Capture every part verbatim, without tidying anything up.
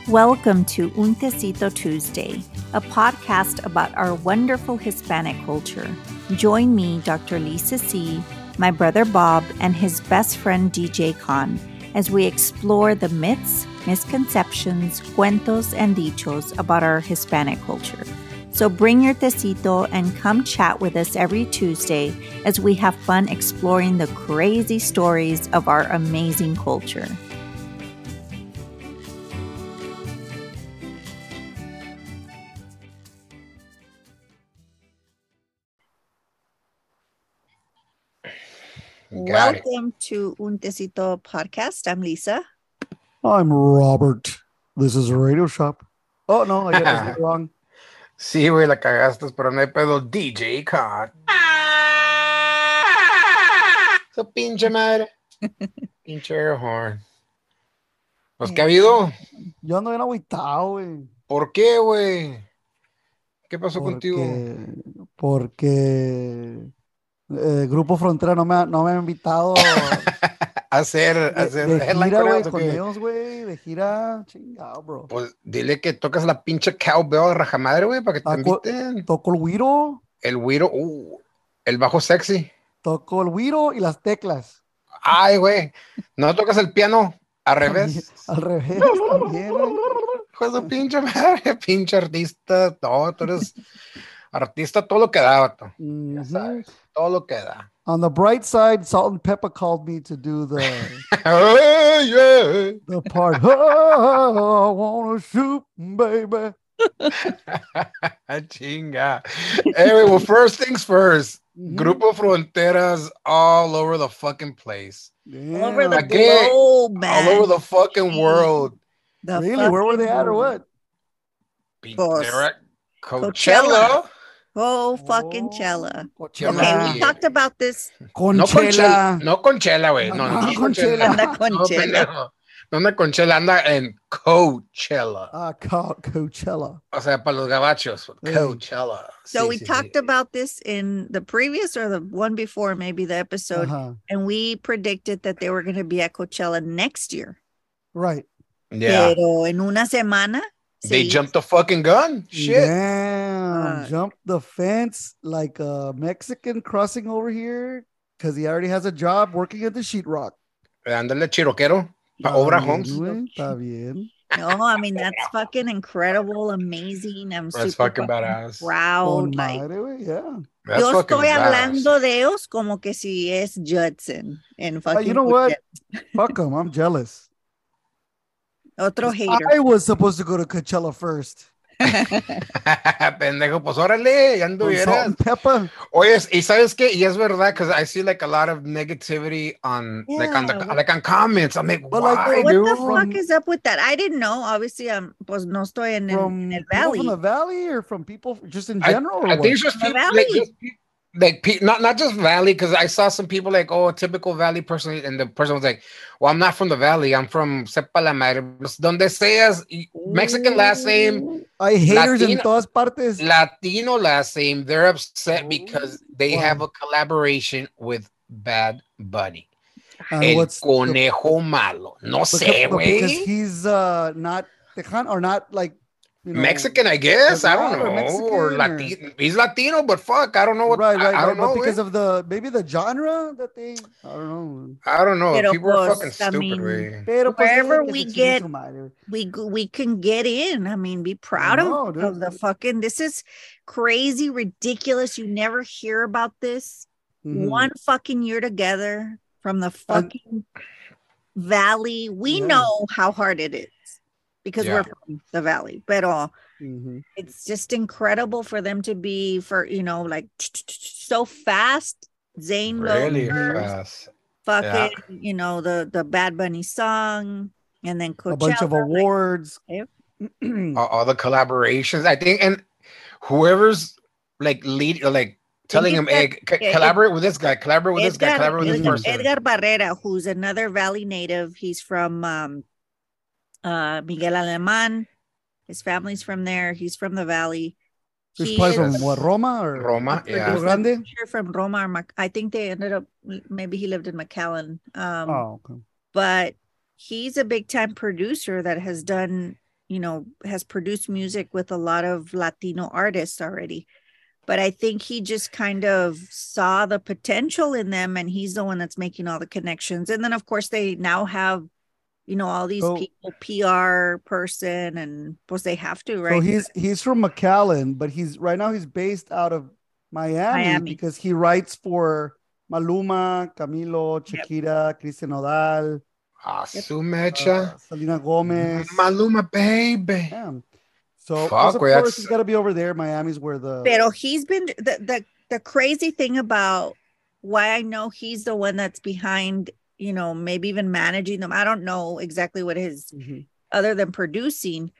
Welcome to Un Tecito Tuesday, a podcast about our wonderful Hispanic culture. Join me, Doctor Lisa C., my brother Bob, and his best friend D J Khan as we explore the myths, misconceptions, cuentos, and dichos about our Hispanic culture. So bring your tecito and come chat with us every Tuesday as we have fun exploring the crazy stories of our amazing culture. Got Welcome it. to Un Tecito podcast. I'm Lisa. I'm Robert. This is a radio shop. Oh, no, I got it wrong. Sí, güey, la cagaste, pero no hay pedo. D J Khan. Su pinche madre. Pinche air horn. Pues, ¿qué ha habido? Yo ando bien agüitado, güey. ¿Por qué, güey? ¿Qué pasó porque, contigo? Porque el eh, Grupo Frontera no me ha, no me ha invitado a hacer, de, a hacer de gira, güey, con ellos, güey, de gira, chingado, bro. Pues dile que tocas la pinche cowbell de rajamadre, güey, para que te Toco, inviten. Toco el güiro. El güiro, uh, el bajo sexy. Toco el güiro y las teclas. Ay, güey, ¿no tocas el piano al revés? Al revés, también, güey. Pues de pinche madre, pinche artista, todo, tú eres artista, todo lo que da, vato. Mm-hmm. Ya sabes, todo lo que da. On the bright side, Salt and Pepper called me to do the oh, yeah. the part. Oh, I wanna shoot, baby. Chinga. Anyway, well, first things first. Mm-hmm. Grupo Fronteras all over the fucking place. Yeah. All over the Again, globe, man. All over the fucking world. The really? Fucking Where were they at or what? They're at Coachella. Coachella. Oh, fucking Chella. Coachella. Okay, we talked about this. Conchela. No Conchela, güey. No, no, no, Conchela. Anda Conchela. No, anda Conchela, anda en Coachella. Ah, Co- Coachella. O sea, para los gabachos. Coachella. So sí, we sí, talked sí. about this in the previous or the one before, maybe the episode, uh-huh. and we predicted that they were going to be at Coachella next year. Right. Yeah. Pero en una semana. They sí. jumped the fucking gun. Shit. Damn. Uh, jumped the fence like a Mexican crossing over here because he already has a job working at the sheetrock. Ándale, chiroquero. Pa Obra Homes. Está bien. No, I mean, that's fucking incredible, amazing. I'm that's super fucking badass. proud. Like, madre, yeah. That's yo estoy badass. hablando de ellos como que si es Judson. And fucking uh, you know what? Fuck him. I'm jealous. Otro hater. I was supposed to go to Coachella first. Pendejo, pues órale, ya anduvieras. Pepper. Oye, y sabes qué, y es verdad, because I see like a lot of negativity on yeah. like on the like on comments. I'm like, but why, like, what dude? the fuck is up with that? I didn't know. Obviously, um, pues no estoy en, from en el valley. From the valley, or from people just in general. I, I think it's just people, like, just, like not not just valley, because I saw some people like, oh, a typical valley person, and the person was like, well, I'm not from the valley, I'm from sepa la madre, donde seas, Mexican last name. I haters Latino, en todas partes. Latino last name. They're upset because they wow. have a collaboration with Bad Bunny. And El what's conejo the, malo. No because, sé, güey. Because he's uh, not Tejan or not like. You know, Mexican, I guess. I don't know. Or, or Latino. He's Latino, but fuck, I don't know what. Right, right, I, I don't right. know. But because eh? of the maybe the genre that they. I don't know. I don't know. Pero people pues, are fucking stupid. I mean, way. Pero wherever pues, we get, we we can get in. I mean, be proud know, of, of the fucking. This is crazy, ridiculous. You never hear about this. Mm-hmm. One fucking year together from the fucking and, valley. We yeah. know how hard it is. Because yeah. we're from the valley, but uh, mm-hmm. it's just incredible for them to be for you know like so fast. Zane really Lover, fast, fucking yeah. you know the the Bad Bunny song, and then Coachella, a bunch of awards, like, all, all the collaborations. I think, and whoever's like lead, like telling him, "Hey, c- collaborate with this guy, collaborate with Edgar, this guy, collaborate with Edgar, this person." Edgar Barrera, who's another Valley native, he's from. Um, Uh, Miguel Alemán, his family's from there. He's from the valley. He's probably from what, Roma or Roma? Yeah, Grande. Sure, from Roma or Mac- I think they ended up. Maybe he lived in McAllen. Um, oh, okay. But he's a big time producer that has done you know, has produced music with a lot of Latino artists already. But I think he just kind of saw the potential in them, and he's the one that's making all the connections. And then, of course, they now have, you know, all these So- people, P R person, and pues they have to, right? So he's he's from McAllen, but he's right now he's based out of Miami, Miami. because he writes for Maluma, Camilo, Shakira, Cristian Nodal, Ah, su uh, mecha. Selena Gomez. Maluma, baby. Yeah. So Fuck, pues, of güey, course that's- he's got to be over there. Miami's where the Pero he's been the, the the crazy thing about why I know he's the one that's behind, you know, maybe even managing them. I don't know exactly what his Mhm. other than producing.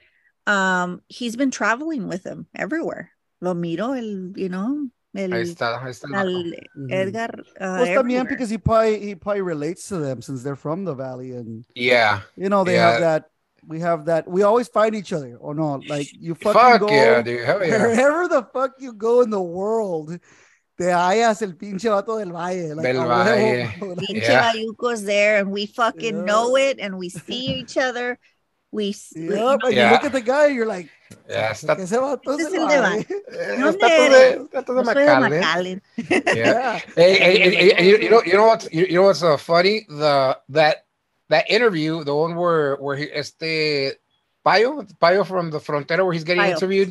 Um, he's been traveling with them everywhere. Lo miro, el, you know, el, Ahí está, ahí está el al vato. Mhm. Edgar. Uh, Pues también everywhere. because he probably he probably relates to them since they're from the valley, and Yeah. you know they Yeah. have that. We have that. We always find each other, or no? Like you fucking Fuck go yeah, dude. Hell yeah. wherever the fuck you go in the world. Te hallas el pinche vato del valle, like Del a Valle. huevo. Like, Pinche Yeah. Bayuco's there, and we fucking Yeah. know it, and we see each other. We, s- we- yep, and Yeah. you look at the guy, you're like, Yeah, está, que ese vato Ese es es del el de valle. eh, ¿Dónde está todo eres? de, está todo Yo de soy de McAllen. McAllen. Yeah. Yeah. Hey, And hey, you're hey, like, hey, oh, and you, you know, okay. you know what's, you, you know what's uh, funny? The that that interview, the one where where he este Payo, Payo from the Frontera, where he's getting Payo. interviewed,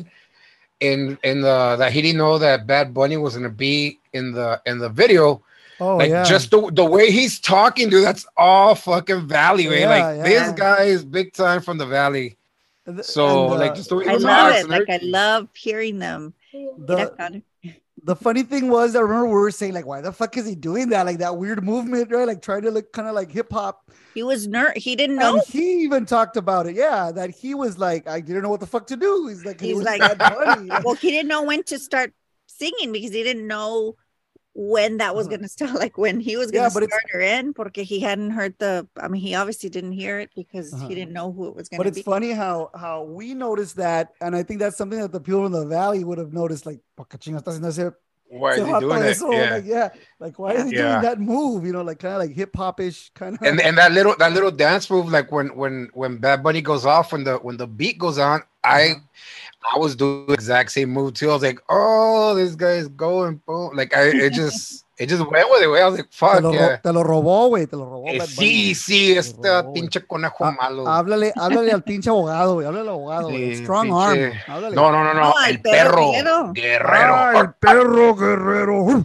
in in the that he didn't know that Bad Bunny was gonna be in the in the video. Oh Like yeah. just the, the way he's talking, dude, that's all fucking Valley, man. Yeah, Like yeah. this guy is big time from the Valley. And the- So and, like uh, just the way I he love talks it. and Like I everything. love hearing them. the, Mira, Connor. the funny thing was, I remember we were saying like, why the fuck is he doing that? Like that weird movement, right? Like trying to look kind of like hip hop. He was ner. He didn't know. And he even talked about it. Yeah, that he was like, I didn't know what the fuck to do. He's like, he He's was like- Bad Bunny. Well, he didn't know when to start singing because he didn't know when that was Uh-huh. going to start, like when he was Yeah, going to but it's- start or end, porque he hadn't heard the, I mean, he obviously didn't hear it because Uh-huh. he didn't know who it was going But to it's be. funny how how we noticed that, and I think that's something that the people in the valley would have noticed. Like, "¿Por qué chingados está haciendo ese- Why ese is he vato doing it? eso?" Yeah. Like, yeah, like why is he Yeah. doing that move? You know, like kind of like hip hop-ish kind of. And and that little that little dance move, like when when when Bad Bunny goes off, when the when the beat goes on, I Uh-huh. I was doing the exact same move too. I was like, oh, this guy's going boom. Like I it just it just went with it. I was like, te, fuck lo, ro- yeah. te lo robó, güey, te lo robó. Eh, Bad sí, Bunny. sí, Te este lo robó, güey. pinche conejo Ah, malo. Háblale, háblale al pinche abogado, güey. Háblale al abogado, güey. Sí, Strong pinche- arm. Háblale. No, no, no, no. No, al el perro perro, guerrero. guerrero. Ah, el perro guerrero.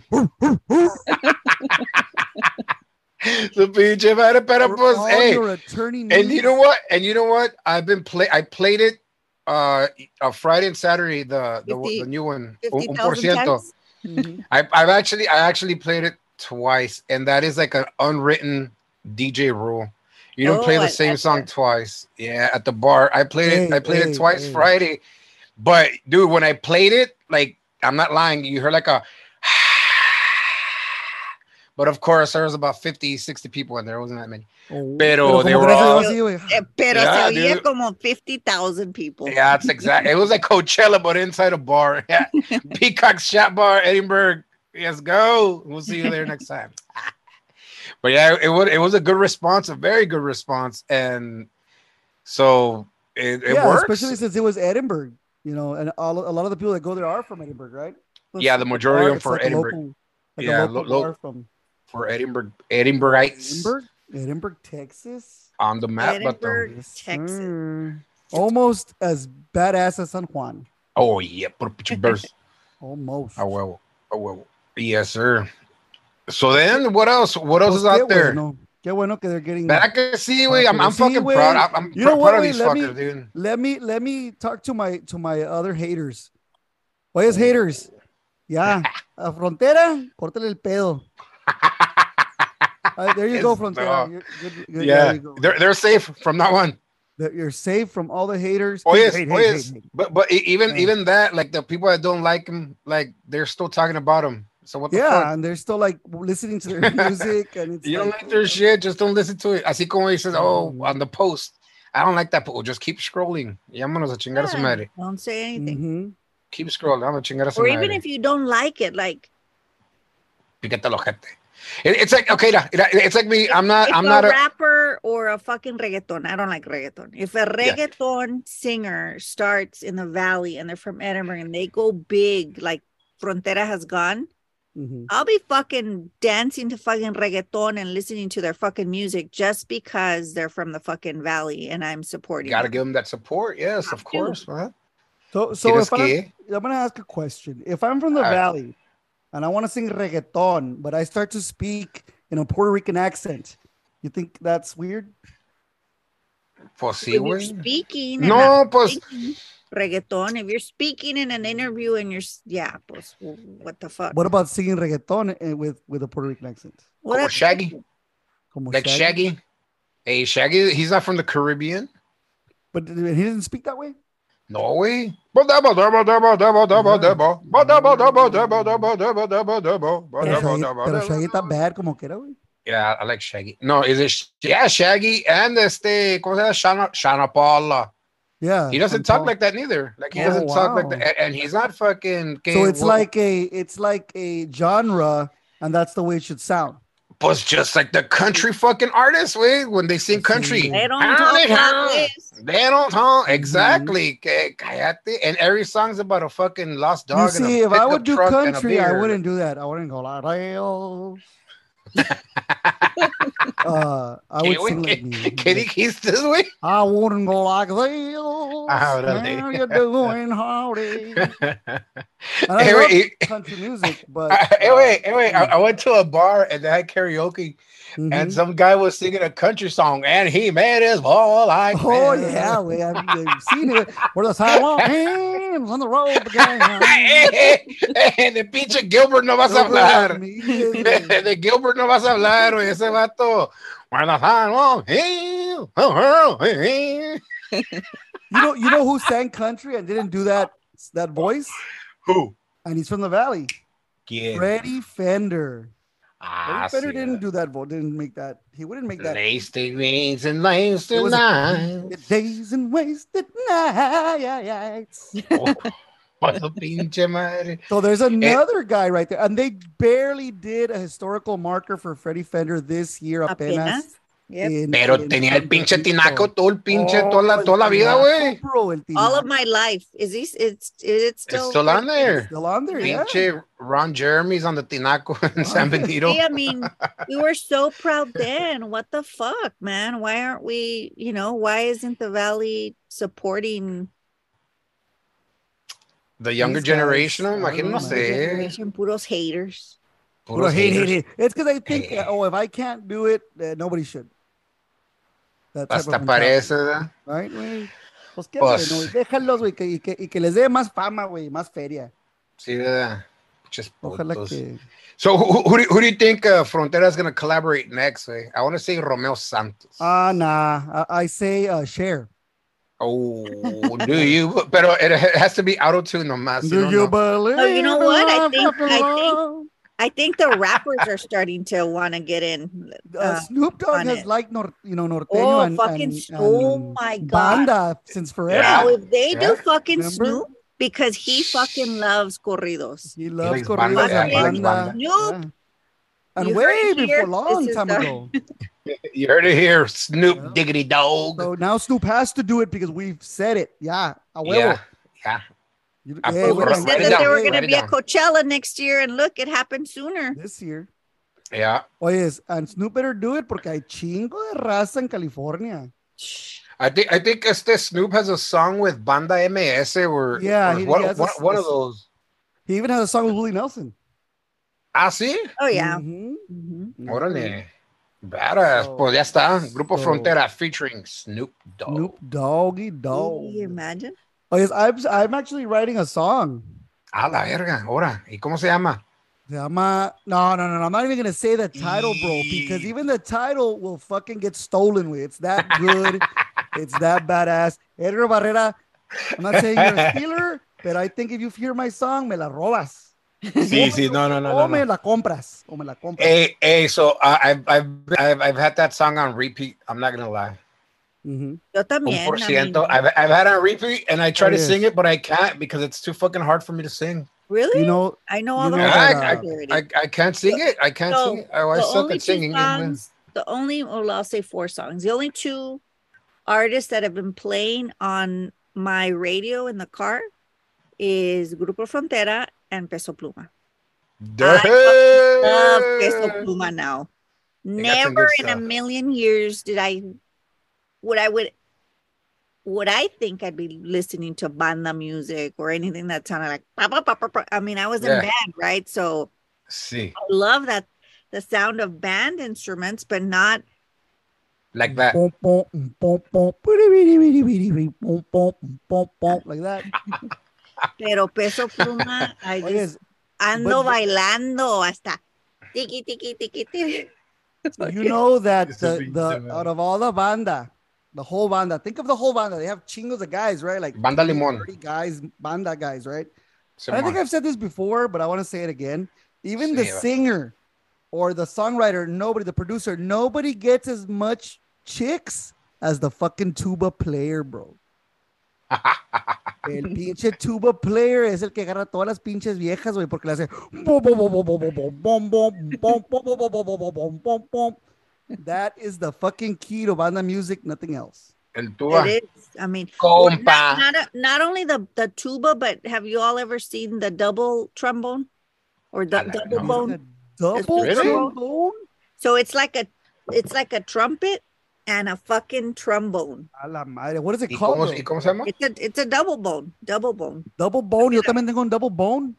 Su pinche madre, pero For pues, all hey. your attorney And you needs. know what? And you know what? I've been play. I played it uh, uh Friday and Saturday. The the, fifty the new one. Un, fifty un por thousand ciento. times. Mhm. I, I've actually I actually played it twice, and that is like an unwritten D J rule. You don't Oh, play the I same like song that. twice. Yeah, at the bar. I played it. Hey, I played hey, it twice hey. Friday. But dude, when I played it, like I'm not lying, you heard like a. But of course, there was about fifty, sixty people in there. It wasn't that many. Oh, Pero they como were que no se all- dio así, güey. Eh, Pero Yeah, se oía dude. como fifty thousand people. Yeah, that's exactly. It was like Coachella, but inside a bar. Yeah. Peacock's Shop Bar, Edinburgh. Let's go. We'll see you there next time. But yeah, it was it was a good response, a very good response, and so it, it Yeah, works. especially since it was Edinburgh, you know, and all, a lot of the people that go there are from Edinburgh, right? Yeah, the majority of them It's for like a Edinburgh, local- like Yeah, a local lo- lo- bar from for Edinburgh, Edinburghites Edinburgh, Edinburgh, Texas. on the map. But the, Edinburgh, Yes, Texas. sir. Almost as badass as San Juan. oh yeah, put a picture burst. Almost. Oh well, oh well, yes sir. So then, what else? What else is Pues qué out there? bueno. Qué bueno que they're getting. Back at see, wait, I'm, I'm Sí, fucking güey. proud. I'm, I'm You know pr- what, proud of güey? these Let me- fuckers, dude. Let me let me talk to my to my other haters. Oyes haters. Ya. A Frontera, córtale el pedo. Uh, there you go, Yes, Frontera. no. You're, good, good, Yeah, there you go. they're they're safe from that one. That you're safe from all the haters. Oh yes, Hate, oh hate, yes. hate, hate. But but e- even Yeah. even that, like the people that don't like him, like they're still talking about him. So what the Yeah, fuck? and they're still like listening to their music, and it's You don't like, like their shit, just don't listen to it. Así como he says, oh, Mhm. on the post, I don't like that. But just keep scrolling. Llámanos a chingar a su Yeah, madre. don't say anything. mhm. Keep scrolling. I'm a chingar a su Or madre. even if you don't like it, like Pícate el ojete. It, it's like okay, da- it- it's like me. I'm not. if I'm a not a. rapper or or a fucking reggaeton. I don't like reggaeton. If a reggaeton yeah. singer starts in the valley and they're from Edinburgh and they go big, like Frontera has gone, mm-hmm. I'll be fucking dancing to fucking reggaeton and listening to their fucking music just because they're from the fucking valley and I'm supporting. You gotta them. Give them that support. Yes, of course, man. So, so if I'm, I'm gonna ask a question. If I'm from the uh, valley and I want to sing reggaeton, but I start to speak in a Puerto Rican accent, you think that's weird? Pues sí, if you're speaking no, pues reggaeton. If you're speaking in an interview and you're yeah, pues what the fuck? What about singing reggaeton with with a Puerto Rican accent? Well, Como Shaggy, Como like Shaggy. Shaggy. Hey, Shaggy, he's not from the Caribbean, but he didn't speak that way. No way. Pero Shaggy está bad como que era, güey. Yeah, I like Shaggy. No, is it? Yeah, Shaggy and este, ¿cómo se llama? Shana, Shana Paula. Yeah, he doesn't talk Paul. Like that neither. Like he oh, doesn't wow. talk like that, and he's not fucking. So it's what? like a, it's like a genre, and that's the way it should sound. But just like the country fucking artists, way when they sing country, they don't talk like this. They don't talk exactly. Mm-hmm. And every song's about a fucking lost dog. You see, if I would do country, I wouldn't do that. I wouldn't go like rails. uh, I would can sing we, like me. Can he keep this way? I wouldn't go like this. How you doing, howdy? I hey, love wait, country music, but uh, hey, wait, hey, wait. I, I went to a bar and they had karaoke, mm-hmm. and some guy was singing a country song, and he made his ball like. Oh man. Yeah, we have seen it. Where the sidewalk hands on the road began. And the pinche Gilbert no vas a hablar. De Gilbert no vas a hablar, güey. Ese vato. You know, you know who sang country and didn't do that that voice? Who? And he's from the valley. Yeah. Freddie Fender. Ah, Freddie Fender didn't that. do that voice. Didn't make that. He wouldn't make that. Wasted days and wasted nights. Days and wasted nights. Oh. So there's another it, guy right there, and they barely did a historical marker for Freddie Fender this year. Apenas. apenas. Yep. En, Pero en, tenía el pinche tinaco todo el pinche oh, toda la, toda la vida, güey. All of my life. Is this? It's it's still. It's still on there. It's still on there. Pinche yeah. Ron Jeremy's on the tinaco in San Benito. See, I mean, we were so proud then. What the fuck, man? Why aren't we? You know, why isn't the Valley supporting? The younger These generation, guys, imagino, no sé. Puros haters. Puro hate, hate, hate. It's because I think, hey. oh, if I can't do it, uh, nobody should. That Hasta parece, ¿verdad? Right, güey. Pues qué, pues, güey, no, déjalos, güey, que, y, que, y que les dé más fama, güey, más feria. Sí, ¿verdad? Just Ojalá que... So, who, who, do, who do you think uh, Frontera is going to collaborate next, güey? I want to say Romeo Santos. Ah, uh, nah. I, I say uh, Cher. Oh, do you? Pero it has to be auto-tune nomás. Do you, you believe? Oh, you know what? I think, I think, I think the rappers are starting to want to get in. Uh, uh, Snoop Dogg has it. like, nor, you know, Norteño oh, and, fucking, and, oh and my God. Banda since forever. Yeah, if they yeah. do fucking Remember? Snoop, because he fucking loves corridos. He loves he corridos banda, and yeah, banda. banda. Snoop. Yeah. And you way before, long time the... ago. You heard it here, Snoop yeah. Diggity Dog. So now Snoop has to do it because we've said it. Yeah, a huevo. Yeah, yeah. You, I yeah we said that there were going to be a Coachella next year, and look, it happened sooner. This year. Yeah. Oye, and Snoop better do it porque hay chingo de raza en California. I think I think este Snoop has a song with Banda M S or yeah, or he, one, he has one, a, one of those. He even has a song with Willie Nelson. Ah, sí. Oh yeah. Mm-hmm. Mm-hmm. Órale. Badass. So, pues ya está. Grupo so, Frontera featuring Snoop Dogg. Snoop Doggy Dogg. Can you imagine? Oh yes, I'm I'm actually writing a song. A la verga. Ahora. ¿Y cómo se llama? Se llama. No, no, no, no. I'm not even gonna say the title, bro, because even the title will fucking get stolen with. It's that good. It's that badass. Edgar Barrera. I'm not saying you're a stealer, but I think if you hear my song, me la robas. Sí, sí, no, no, no. O no, me no. la compras. O me la compras. Hey, hey, so uh, I've, I've, I've, I've had that song on repeat. I'm not gonna lie. Mm-hmm. Yo también. Un por ciento. I've, I've had it on repeat, and I try oh, to yes. sing it, but I can't because it's too fucking hard for me to sing. Really? You know, I know all the know I, I, I, I can't sing it. I can't so, sing it. I, I suck at singing. Songs, the only, well, I'll say four songs. The only two artists that have been playing on my radio in the car is Grupo Frontera and Peso Pluma. I love Peso Pluma now. Never in a million years did I, would I would, would I think I'd be listening to banda music or anything that sounded like, bah, bah, bah, bah, bah. I mean, I was in Yeah. band, right? So See, I love that, the sound of band instruments, but not like that. Like that. Pero Peso Pluma, I just Oye, ando but- bailando hasta tiki tiki tiki tiki. you know that It's the, a big the seven. out of all the banda, the whole banda, think of the whole banda. They have chingos of guys, right? Like Banda Limón. thirty guys, banda guys, right? And I Simón. think I've said this before, but I want to say it again. Even the Say it. singer or the songwriter, nobody, the producer, nobody gets as much chicks as the fucking tuba player, bro. El pinche tuba player es el que agarra todas las pinches viejas, güey, porque le hace bom, bom, bom, bom, bom, bom, bom, bom, bom, bom, bom, bom, bom, bom, bom, bom, bom. That is the fucking key to banda music, nothing else. El tuba. It is. I mean, well, Compa. not, not, a- not only the, the tuba, but have you all ever seen the double trombone or the I like- double no. bone? Double Really? trombone? So it's like a, it's like a trumpet and a fucking trombone. A la madre. What is it ¿Y called? cómo, bro? ¿Y cómo se llama? It's a, it's a double bone, double bone. Double bone. Yo también tengo un double bone.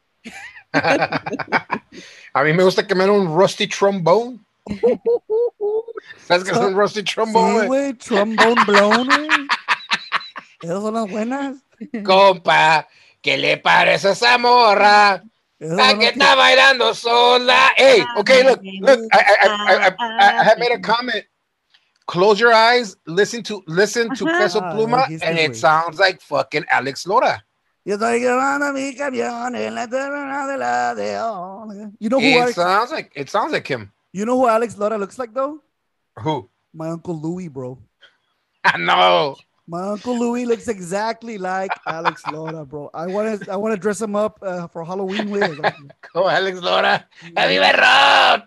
A mí me gusta que me den un rusty trombone. ¿Sabes qué es un rusty Sí, trombone? güey? güey. Trombone blown, güey. Esas son las buenas. Compa, ¿qué le parece a esa morra? Esas La son que las está bailando sola. Hey, okay, look, look. I, I, I, I, I, I had made a comment. Close your eyes, listen to listen to Ajá. Peso Ah, Pluma, dijiste, and it güey. sounds like fucking Alex Lora. Yo estoy grabando mi camión en la terminal de la de You know who It Alex, sounds like it sounds like him. you know who Alex Lora looks like though? Who? My Uncle Louis, bro. I know. My Uncle Louis looks exactly like Alex Lora, bro. I want to I want to dress him up uh, for Halloween with. Oh, Alex Lora. ¡Viva rock!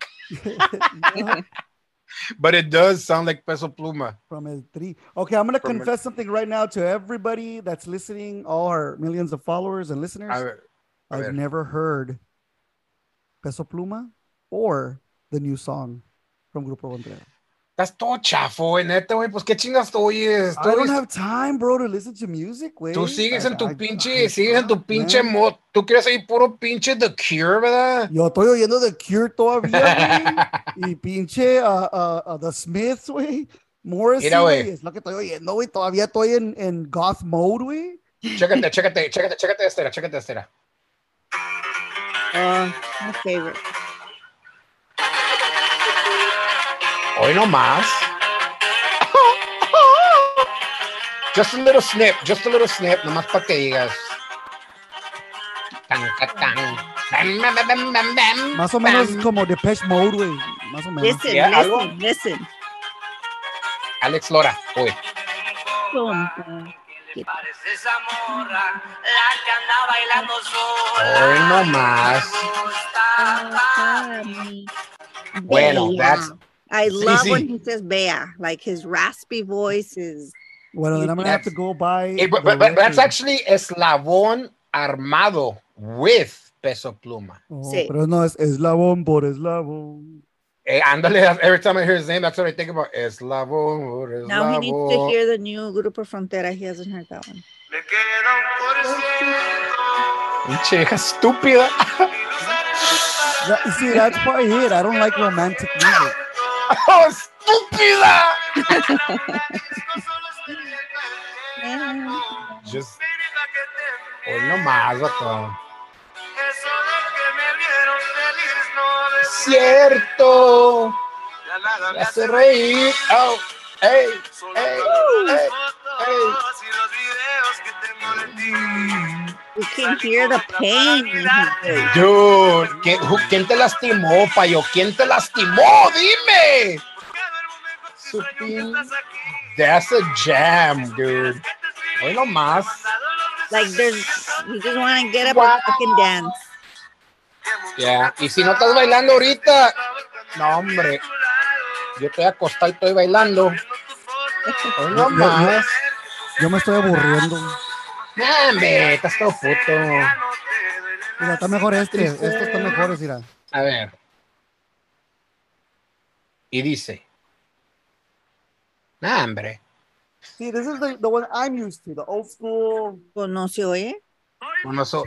But it does sound like Peso Pluma. From El Tri. Okay, I'm gonna From El- confess something right now to everybody that's listening, all our millions of followers and listeners. A ver, a I've ver. never heard Peso Pluma or the new song from Grupo Frontera. Estás todo chafo, güey, neta, güey. Pues qué chingas tú oyes. Tú, I don't oyes- have time, bro, to listen to music, güey. tú sigues I- en tu I- pinche, I- sigues en tu pinche man. mod. Tú quieres oír puro pinche The Cure, ¿verdad? Yo estoy oyendo The Cure todavía, güey. Y pinche uh, uh, uh, The Smiths, güey. Morrissey, Mira, güey. güey. Es lo que estoy oyendo, güey. Todavía estoy en, en goth mode, güey. Chécate, chécate, chécate, chécate esta, era, chécate esta. era. Oh, my favorite. Hoy no más. Just a little snip, just a little snip, nomás para que digas. Tan, ta, tan. Bam, bam, bam, bam, bam, bam, Más o menos bam. como Depeche Mode, güey. Más o menos. Listen, Yeah, listen, algo. listen. Alex Lora, hoy. Compa. Parece esa morra, la que anda bailando sola. Hoy no más. Bueno, Bea. that's- I Sí, love sí. when he says Bea, like his raspy voice is. Bueno, then I'm gonna have to That's- go buy. Hey, but, the but, but that's record. actually Eslabón Armado with Peso Pluma. Oh, Sí. pero no, es eslabón por eslabón. Hey, ándale, every time I hear his name, that's what I think about. Eslabón por Eslabón. Now he needs to hear the new Grupo Frontera. He hasn't heard that one. Me queda un por ciento. Pinche vieja estúpida. That, see, that's probably it. I don't like romantic music. ¡Oh, estúpida! Just, hoy no más, vato. Eso de que me vieron feliz no decía Cierto. ya nada Me hace reír. Oh, hey, Solo hey, con las hey, fotos y los videos que tengo de ti. We can hear the pain in his voice. Dude, ¿quién, who- ¿quién te lastimó, payo? ¿Quién te lastimó? Dime. Porque duermo mejor si Su sueño que pin- estás aquí. That's a jam, dude. Hoy no más. Like there's, you just want to get up Wow. and fucking dance. Yeah. Y si no estás bailando ahorita, no, hombre. Yo estoy acostado y estoy bailando. Hoy no Yo- yo- más. Yo me estoy aburriendo. Nah, hombre, estás todo puto. Mira, está mejor este. Triste. Estos están mejores, mira. A ver. Y dice. Nah, hombre. See, this is the, the one I'm used to, the old school. Pues no se oye. Bueno, so,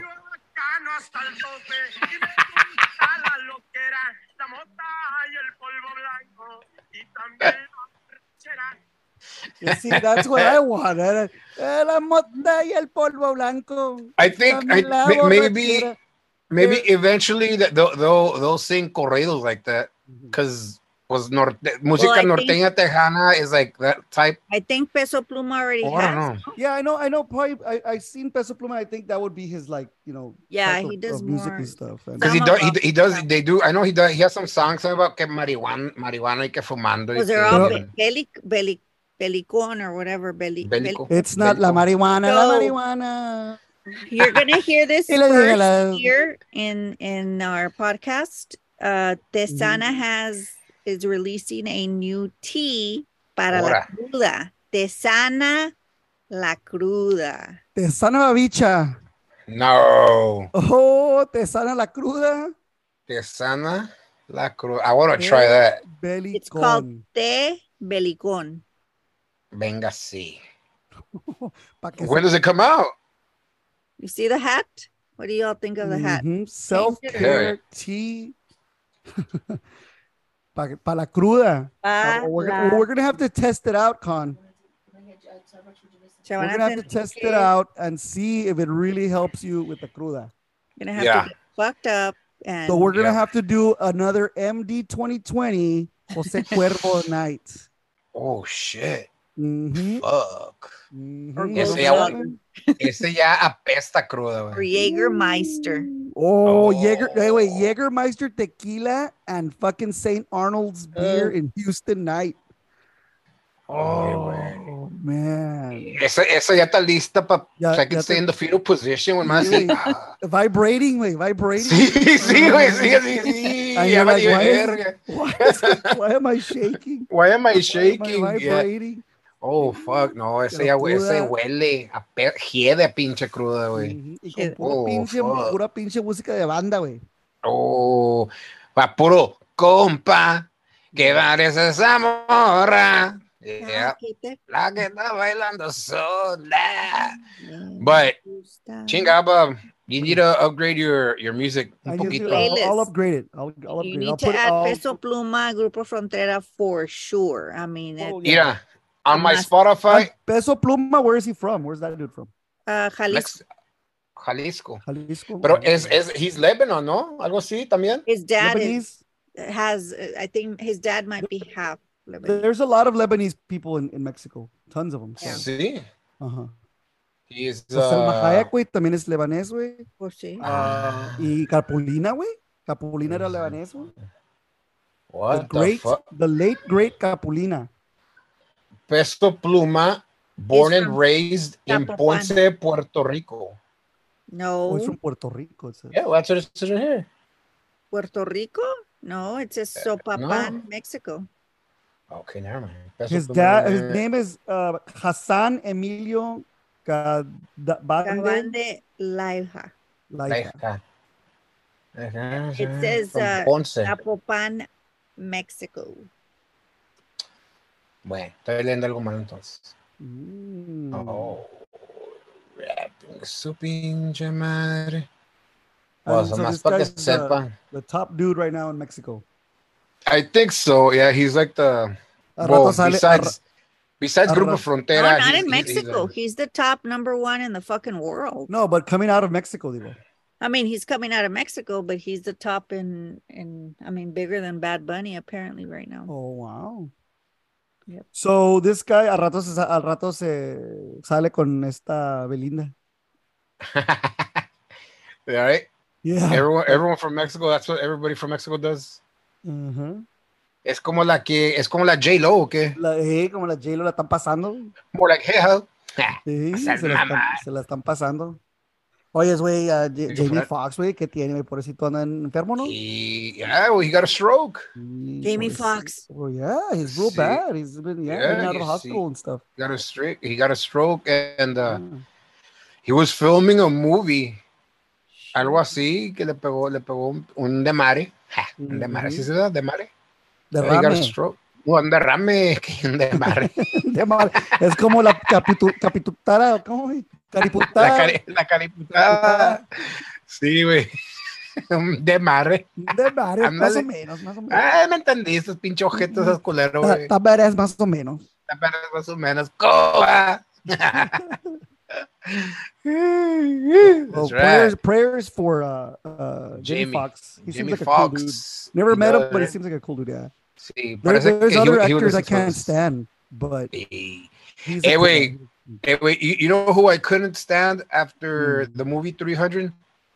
You see, that's what I want. eh, eh, La mota y el polvo blanco. I think I, También la may- maybe borrachera. maybe Yeah. eventually that they'll, they'll they'll sing corridos like that because was norte, música I think- norteña tejana is like that type. I think Peso Pluma already Oh, I has. don't know. Yeah, I know, I know. Probably, I I seen Peso Pluma. I think that would be his like, you know. Yeah, type he of- does of music more- and stuff. And Because he Some does, he, of he does, they do. I know he does. He has some songs about que marihuana, marihuana y que fumando. y Pues they're que- all Pero- be- belic, belic, belicón or whatever. Beli, Bélico. beli- it's not la Bélico. marihuana, la No. marijuana. You're gonna hear this Y le dije first la- here in in our podcast. Uh, Tesana Mm-hmm. has is releasing a new tea para la Ahora. cruda. Tesana la cruda. Te sana la bicha. No, Oh, te sana la cruda. te sana la cruz. I want to try that. Belly It's called té belicón. Venga, sí. Pa' que When does it come out? You see the hat? What do y'all think of the hat? Mhm, self-care tea. Para pa la cruda. Pa Uh, we're, la- gonna, we're gonna have to test it out, Con. Se We're van a gonna have to tener test que- it out and see if it really helps you with the cruda. Gonna have Yeah. to get fucked up and So we're gonna Yeah. have to do another M D twenty twenty Jose Cuervo night. Oh shit. Mhm, Fuck. mhm. Or Ese go ya, jogging. ese ya apesta cruda, or güey. Jägermeister. Oh, Oh. Jaeger, hey, wait, Jägermeister tequila and fucking Saint Arnold's beer Oh. in Houston night. Oh, Oh, man. Esa, esa ya está lista para Ya- so I can ya stay te- in the fetal position when más Sí, así. güey. Vibrating, wait, vibrating. Sí, sí, güey, sí, sí, sí. And Ya you're like, valió why, is- verga. why, is- why am I shaking? Why am I Why am I shaking? Yeah. vibrating? Oh, fuck, no, ese, Pero ya, güey, ese cruda. huele a pe- hiede a pinche cruda, güey. Ujú, Y Shit. con puro Oh, pinche, fuck. pura pinche música de banda, güey. Oh, pa' puro compa, que parece esa morra. Yeah, Ah, que te- la que está bailando sola. me But, gusta. Chingaba, you need to upgrade your, your music I un need to- poquito. I'll, Playlist. I'll upgrade it. I'll, I'll upgrade You it. need I'll to put it add all. Peso Pluma, Grupo Frontera for sure. I mean, it- Oh, yeah. Mira, on my Más- Spotify, And Peso Pluma, where is he from? Where's that dude from? uh, Jalisco. Mex- Jalisco. Jalisco. Pero es, es, he's Lebanon, ¿no? Algo así también. His dad is, Lebanese. has, uh, I think his dad might be half Lebanese. There's a lot of Lebanese people in, in Mexico. Tons of them. Yeah. Sí. Ajá. He is, So Selma uh, Hayek, güey, también es lebanés, güey. Pues sí. Ah, y Capulina, güey. Capulina era lebanés, güey. The what the great, fuck? the late great Capulina. Peso Pluma, born He's and from raised in Zapopan. Ponce, Puerto Rico. No, Oh, he's from Puerto Rico. It says. Yeah, well, that's what it says right here. Puerto Rico? No, it says Sopapan, Mexico. Okay, never mind. Peso His Pluma, dad, his eh, name is uh, Hassan Emilio Cadabande Cabande Laija. Laija. Laija. It says, From uh, Ponce. Zapopan, Mexico. Bueno, estoy leyendo algo mal entonces. Mm. Oh, rapping su pinche madre. And Pues, so más this para que guy's the, sepan. the top dude right now in Mexico. I think so. Yeah, he's like the. A Well, rato sale- besides, besides a Grupo ra- Frontera. No, not he's- in he's- he's Mexico. a- He's the top number one in the fucking world. No, but coming out of Mexico, digo. I mean, he's coming out of Mexico, but he's the top in, in I mean, bigger than Bad Bunny apparently right now. Oh, wow. Yep. So this guy al rato se, al rato se sale con esta Belinda. All right. Yeah. Everyone, everyone from Mexico. That's what everybody from Mexico does. Ujú. Es como la que, es como la J Lo, ¿o qué? La, eh, como la J-Lo la están pasando. More like hell. Sí, O sea, se, la están, mamá. se la están pasando. Oye, güey, uh, J- Digo, Jamie Fred. Foxx, güey, que tiene, güey, pobrecito, anda enfermo, ¿no? He, yeah, well, he got a stroke. Sí, Jamie pobrecito. Foxx. Oh, yeah, he's real Sí. bad. He's been, yeah, in and Yeah, out of the you hospital see. and stuff. Got a stroke. He got a stroke, and uh, Yeah. he was filming a movie. Algo así que le pegó, le pegó un, un demare. Ja, un demare, Ujú. ¿sí se da? Demare. Mm-hmm. Uh, he got a Derrame. stroke. No, un derrame, que un demare. De mal. Es como la capitu, capitutara, ¿cómo? güey? La, Cariputada. cari, la cariputada. Sí, güey. Un demare. De varios, más o Ándale. menos, más o menos. Ah, me entendiste, pinche ojete, esas culeros, güey. Está badass, más o menos. Apenas más o menos. Coba. Well, That's prayers, right. prayers for uh, uh, Jamie, Jamie. Foxx. He Jimmy seems like a cool dude. Fox. Never He met him, does, but he right? seems like a cool dude. Yeah. Sí, There, parece there's que other he, he was actors I the can't first. stand, but Hey, he's hey a cool wait, guy. hey, wait. You, you know who I couldn't stand after Mm. the movie three hundred?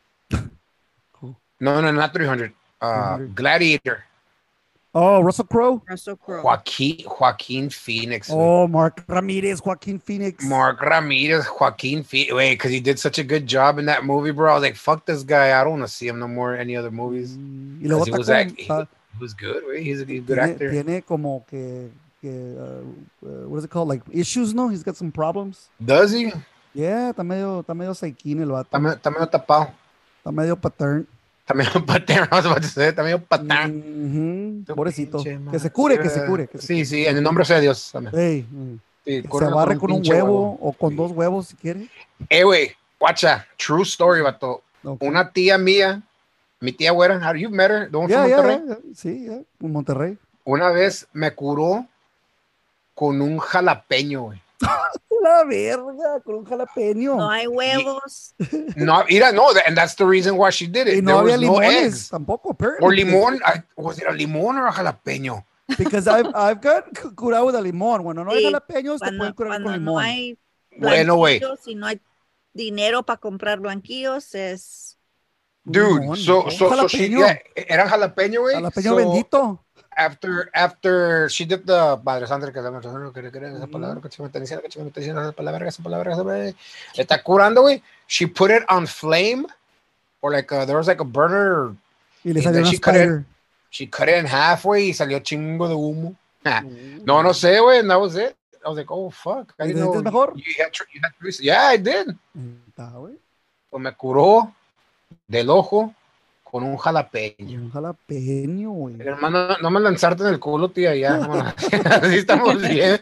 Cool. No, no, not three hundred. Uh, three hundred. Gladiator. Oh, Russell Crowe. Russell Crowe. Joaquin, Joaquin Phoenix. güey. Oh, Mark Ramirez, Joaquin Phoenix. Mark Ramirez, Joaquin Phoenix. Wait, because he did such a good job in that movie, bro. I was like, fuck this guy. I don't want to see him no more in any other movies. Mm, Y luego He está was, como, act, he, está- he was good, güey. He's a, he's a good tiene, actor. tiene como que, que uh, uh, what is it called? Like issues, no? He's got some problems. Does he? Yeah, está medio, está medio saiquín el vato. Está medio, está medio tapado. Está medio patern. Está medio patán. I was about to say, está medio patán. Ujú, Tu Pobrecito. pinche Que se madre. cure, que se cure. Que se Sí, sí, en el nombre sea de Dios. También. cure. Ey, mm, Sí, que se cúralo abarre con un pinche huevo o con dos huevos si quiere. Eh, güey, guacha, true story, vato. Okay. Una tía mía, mi tía güera, how you met her, the one Yeah, from yeah, Monterrey, yeah, yeah. Sí, yeah. En Monterrey. una vez me curó con un jalapeño, güey. La verga, con un jalapeño. No hay huevos. No, mira, no, and that's the reason why she did it. Y no There había was no limones eggs. tampoco, apparently. Or limón, I, was it a limón or a jalapeño? Because I've, I've got cu- curado with a limón. Cuando no hay Sí, jalapeños, te Cuando, pueden curar cuando con no limón. hay Bueno, güey. blanquillos y no hay dinero para comprar blanquillos, es Un Dude, limón. so, Un so, so she, jalapeño. yeah, era jalapeño, güey. Jalapeño So, bendito. after after she did the Padre Santo que la que que esa Ujú. palabra que se me está diciendo que se me está diciendo esa palabra esa palabra esa palabra le está curando güey. She put it on flame or like uh, there was like a burner. Y le And salió then una she cut it- spider. She cut it in half güey y salió chingo de humo. Ah, Mm. no no sé güey, and that was it. I was like, oh fuck, I ¿Y didn't te know sientes mejor? you had tr- you had tr- yeah I did. Está, güey. Pues me curó del ojo con un jalapeño. Un jalapeño, güey. Hermano, no me lanzarte en el culo, tía, ya. vámonos. Así estamos bien.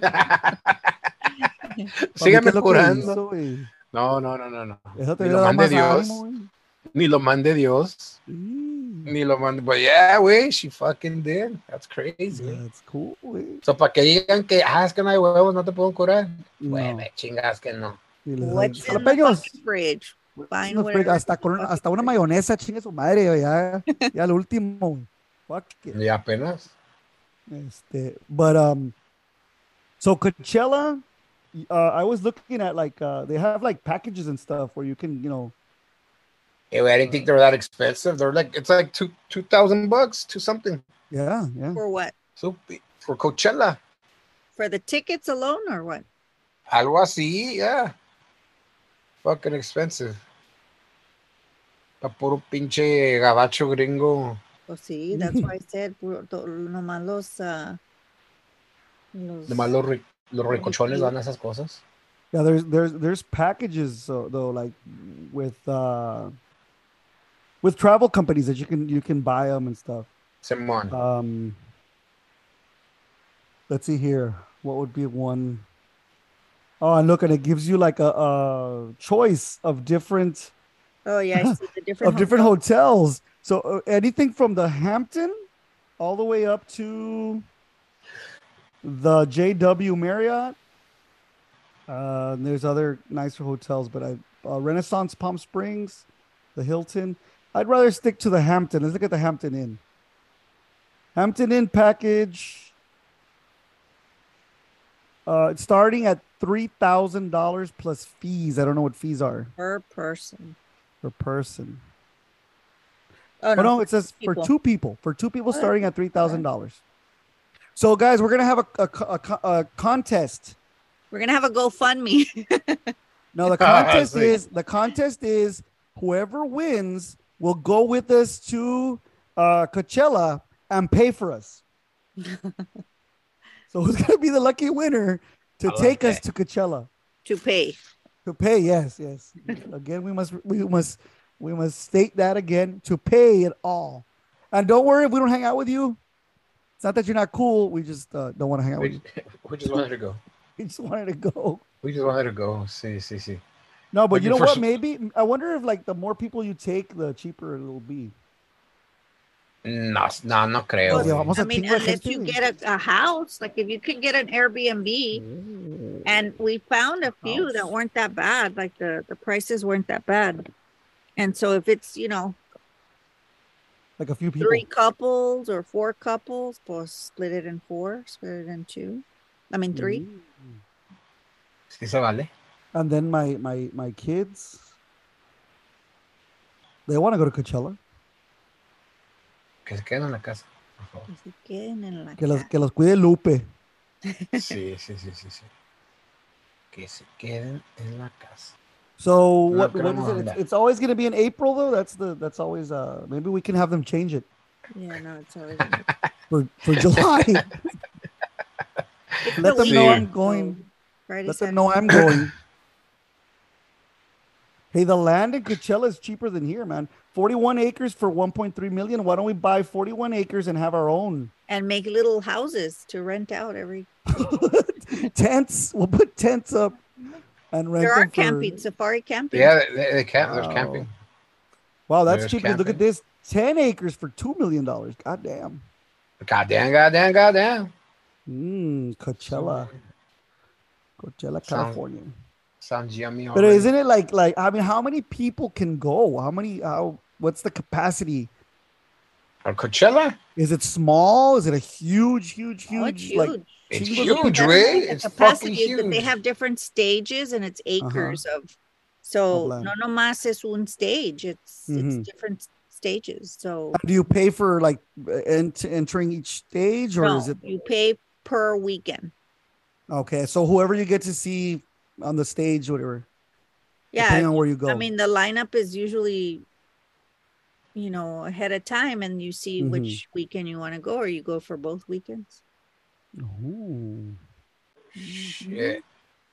Para mí, ¿qué Síganme es lo que curando. hizo, güey? No, no, no, no, no. Eso te Ni hubiera lo dado mande más Dios. ánimo, güey. Ni lo mande Dios. Mm, Ni lo mande. But yeah, güey, she fucking did. That's crazy. That's cool, güey. So, para que digan que, ah, es que no hay huevos, no te puedo curar. Güey, No. me chingas que no. Y les what's dan- in the jalapeños. fucking fridge. Find Unos whatever frig- hasta, con, the fuck hasta is una there. mayonesa, chingue su madre, güey, ya, ya lo último, güey. Fuck it. Y apenas. Este, but um, so Coachella, uh, I was looking at like uh, they have like packages and stuff where you can, you know, Hey, wait, I didn't think they were that expensive. They're like, it's like two two thousand bucks, two something. yeah, yeah. For what? So for Coachella, For the tickets alone or what? algo así, yeah. Fucking expensive. Pa puro pinche gabacho gringo. Pues sí, that's why I said puro- to- nomás los, uh, los Nomás los, ri- los ricochones dan esas cosas. Yeah, there's there's there's packages uh, though, like with uh, with travel companies that you can you can buy them and stuff. Simón. Um, let's see here. What would be one? Oh, and look, and it gives you like a, a choice of different Oh yeah, I see the different of different hotels. hotels. So uh, anything from the Hampton all the way up to the J W Marriott. Uh, and there's other nicer hotels, but I uh, Renaissance Palm Springs, the Hilton. I'd rather stick to the Hampton. Let's look at the Hampton Inn. Hampton Inn package. Uh, it's starting at three thousand dollars plus fees. I don't know what fees are per person. per person. Oh Oh, no, no, it says people. for two people. For two people, What? starting at three thousand dollars. So, guys, we're gonna have a, a, co- a, co- a contest. we're gonna have a GoFundMe. No, the Ah, contest sweet. is the contest is whoever wins will go with us to uh, Coachella and pay for us. So who's gonna be the lucky winner to I take like us to Coachella? To pay. To pay, yes, yes. Again, we must we must we must state that again. To pay it all. And don't worry if we don't hang out with you. It's not that you're not cool. We just uh, don't want to hang out with We, you. we just wanted to go. We just wanted to go. We just wanted to go. See, see, see. No, but Looking you know for what? some- Maybe I wonder if like the more people you take, the cheaper it'll be. No, no, no creo. Pues, güey. vamos I a mean, chingo de unless gente, you güey. get a, a house, like if you could get an Airbnb, and we found a few that House. weren't that bad, like the, the prices weren't that bad. And so if it's, you know, Like a few people. three couples or four couples, pues split it in four, split it in two. I mean, three. Mm. Sí se vale. And then my my my kids, they want to go to Coachella. Que se queden en la casa. Por favor. Que se queden en la Que los casa. que los cuide Lupe. Sí, sí, sí, sí, sí. Que se queden en la casa. So No what, what queremos is it? It's, andar. it's always going to be in April though. That's the that's always uh maybe we can have them change it Yeah, no, it's always. for for July. It's Let the them know weekend, I'm going. so Friday, Let them Saturday. know I'm going. Hey, the land in Coachella is cheaper than here, man. forty-one acres for one point three million. Why don't we buy forty-one acres and have our own And make little houses to rent out every. tents? We'll put tents up and rent There are them for- camping, safari camping. Yeah, they, they camp. There's Wow. camping. Wow, that's There's cheap. Look at camping. this. ten acres for two million dollars. God damn. Goddamn, goddamn, goddamn. Mm, Coachella. Coachella, Sounds- California. Sounds yummy. But already. isn't it like like I mean, how many people can go? How many? How? What's the capacity? Or Coachella? Is it small? Is it a huge, huge, Oh, it's huge? Like huge. It's Chingos of huge, people. way. The It's fucking capacity is that they huge. have different stages and it's acres of. So land. no nomás es un stage. It's Mhm. it's different stages. So Do you pay for like ent- entering each stage, or no, is it you pay per weekend. okay? So whoever you get to see on the stage, whatever, Yeah, depending on where you go. I mean the lineup is usually, you know, ahead of time, and you see Mhm. which weekend you want to go, or you go for both weekends. Ooh. Shit.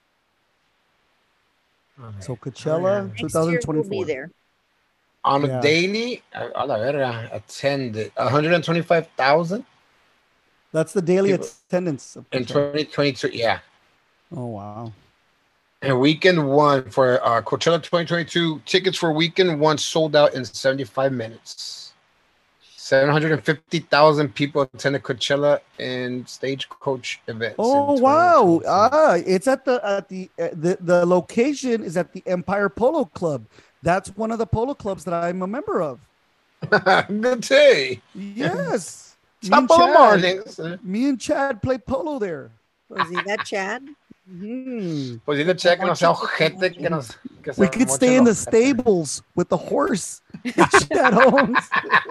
So Coachella, Next two Next year thousand we'll twenty-four. be there. On a Yeah. daily, a a la verga, attend one hundred twenty-five thousand That's the daily People- attendance. Of in Coachella. twenty twenty-two. Yeah. Oh wow. And weekend one for uh, Coachella twenty twenty-two, tickets for weekend one sold out in seventy-five minutes. seven hundred fifty thousand people attended Coachella and Stagecoach events. in Oh wow! twenty twenty-two. Ah, it's at the at the uh, the the location is at the Empire Polo Club. That's one of the polo clubs that I'm a member of. Good day. Yes. Me and Top of the Chad- mornings. Me and Chad play polo there. Was he that Chad? Mhm. Pues dile che que no sea ojete, que nos, que se We could moche stay in the los- stables with the horse that Chad owns.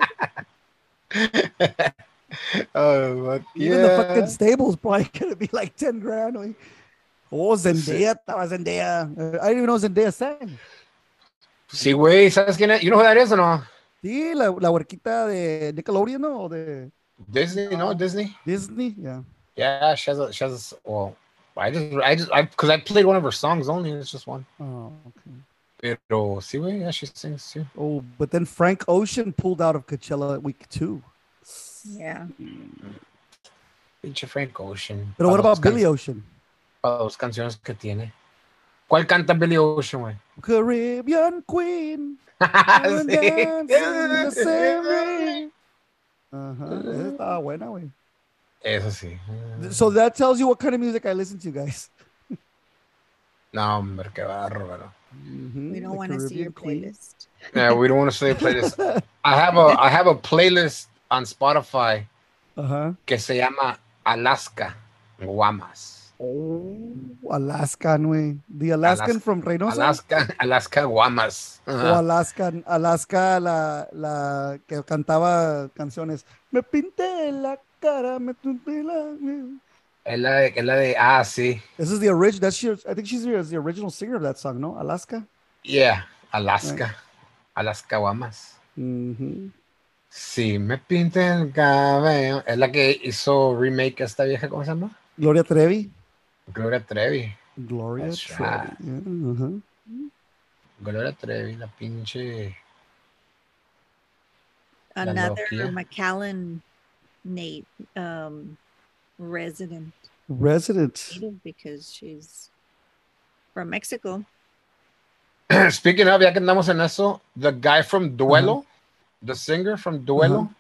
Oh, but Even the yeah. fucking stables probably gonna be like ten grand. güey. Oh, Zendaya, estaba Zendaya. Uh, I didn't even know Zendaya sang. Sí, güey, ¿sabes quién es? You know who that is or no? Sí, la, la huerquita de Nickelodeon, ¿no? O de Disney, no, Disney. Disney, yeah. Yeah, she has a, she has a, well, I just, I just, I, because I played one of her songs only, it's just one. Oh, okay. Pero, sí, güey, yeah, she sings too. Oh, but then Frank Ocean pulled out of Coachella at week two. Yeah. Pinche Frank Ocean. But what Para about dos Billy can- Ocean? Para dos canciones que tiene. ¿Cuál canta Billy Ocean, güey? Caribbean Queen. going Sí. dancing the same way. Ajá, esa estaba buena, güey. Eso sí. So that tells you what kind of music I listen to, guys. No, hombre, qué bárbaro. Mhm, We don't the want to see your Caribbean Queen. playlist. Yeah, we don't want to say playlist. I have a, I have a playlist on Spotify Uh-huh. que se llama Alaska Guamas. Oh, Alaskan, güey. The Alaskan Alaska- from Reynosa. Alaska, Alaska Guamas. O Ajá. Alaskan, Alaska, la, la que cantaba canciones. Me pinté la cara, me pinté la. Es la de, es la de, ah, sí. This is the original. That's your, I think she's the, the original singer of that song, no? Alaska. Yeah, Alaska. a las caguamas. Mhm. Si me pinta el cabello. Es la que hizo remake esta vieja, ¿cómo se llama? Gloria Trevi. Gloria Trevi. Gloria That's Trevi. right. Yeah, uh-huh. Gloria Trevi, la pinche. La Another loquilla. McAllen Nate um, resident. Resident. Native because she's from Mexico. Speaking of, ya que andamos en eso, the guy from Duelo, Uh-huh. the singer from Duelo,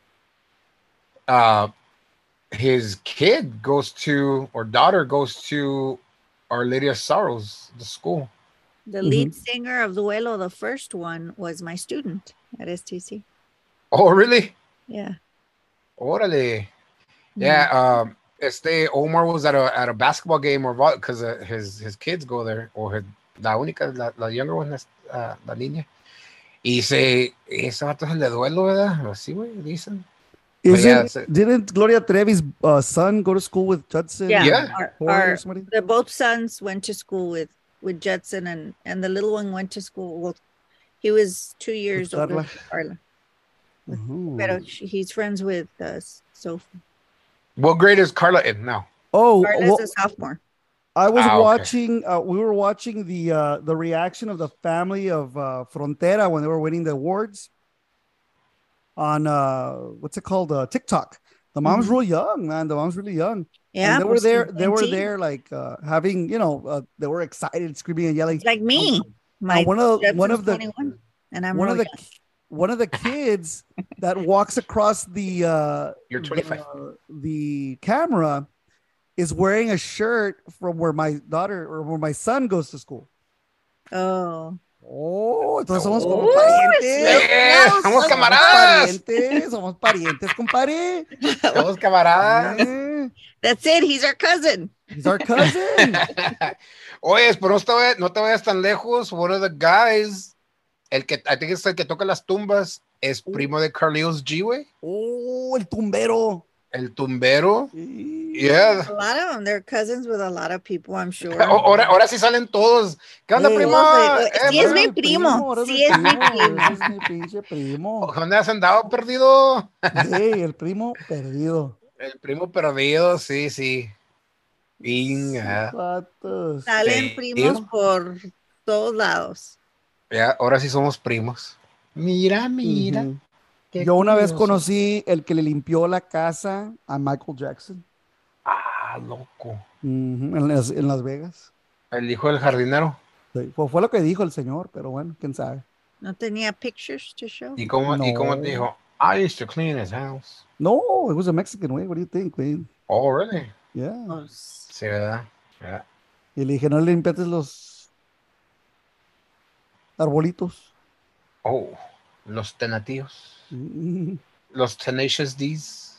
uh, his kid goes to, or daughter goes to Our Lady of Sorrows, the school. The Mhm. lead singer of Duelo, the first one, was my student at S T C. Oh, really? Yeah. Órale. Yeah, um, este Omar was at a at a basketball game or because uh, his his kids go there, or his, la única, la, la younger one, es, uh, la niña. Y dice, ese vato es el de Duelo, ¿verdad? Así, güey, dicen. But Isn't, yeah, it's a- didn't Gloria Trevi's uh, son go to school with Judson? Yeah. Yeah. Our, Corey or our, somebody? the both sons went to school with with Judson, and and the little one went to school. Well, he was two years older Carla. than Carla. Oh. Pero she- he's friends with uh, Sophie. what grade is Carla in now? Oh, Carla's well, a sophomore. I was Ah, okay. watching. Uh, we were watching the uh, the reaction of the family of uh, Frontera when they were winning the awards on uh, what's it called? Uh, TikTok. The mom's Mhm. real young, man. The mom's really young. Yeah, and they were pues, there. They were nineteen. there, like uh, having, you know, uh, they were excited, screaming and yelling. Like me. My one of- Judson's one of the- twenty-one, and I'm one of real the one of the kids that walks across the uh, You're twenty-five. the, the camera is wearing a shirt from where my daughter or where my son goes to school. young. Oh. Oh, entonces somos como Oh, parientes. Yeah, somos camaradas. Parientes, somos parientes, compadre. Somos camaradas. Eh, That's it. He's our cousin. He's our cousin. Oye, pero no te, vayas, no te vayas tan lejos. One of the guys, el que, I think es el que toca las tumbas, es primo de Carlitos G, güey. Oh, el tumbero. El tumbero. Sí. Yeah. A lot of them. They're cousins with a lot of people, I'm sure. Ahora, ahora sí salen todos. ¿Qué onda, Eh, primo? todos, eh, Eh, sí, es bro. mi primo. eres Sí, es mi primo. Ese es mi pinche primo. ¿Dónde has andado perdido? Sí, el primo perdido. El primo perdido, sí, sí. Venga. Patos. Salen Sí. primos por todos lados. Ya, ahora sí somos primos. Mira, mira. Ujú. Qué Yo una vez curioso. conocí el que le limpió la casa a Michael Jackson. Ah, loco. Ujú, en, las, en Las Vegas. El hijo del jardinero. Sí, fue, fue lo que dijo el señor, pero bueno, quién sabe. No tenía pictures to show. ¿Y cómo, ¿Y cómo No. te dijo? I used to clean his house. No, it was a Mexican way. What do you think, man? Oh, really? Yeah. Pues, Sí, ¿verdad? Yeah. Y le dije, no le limpiaste los arbolitos. Oh, los tenatíos. Mm. Los tenacious D's.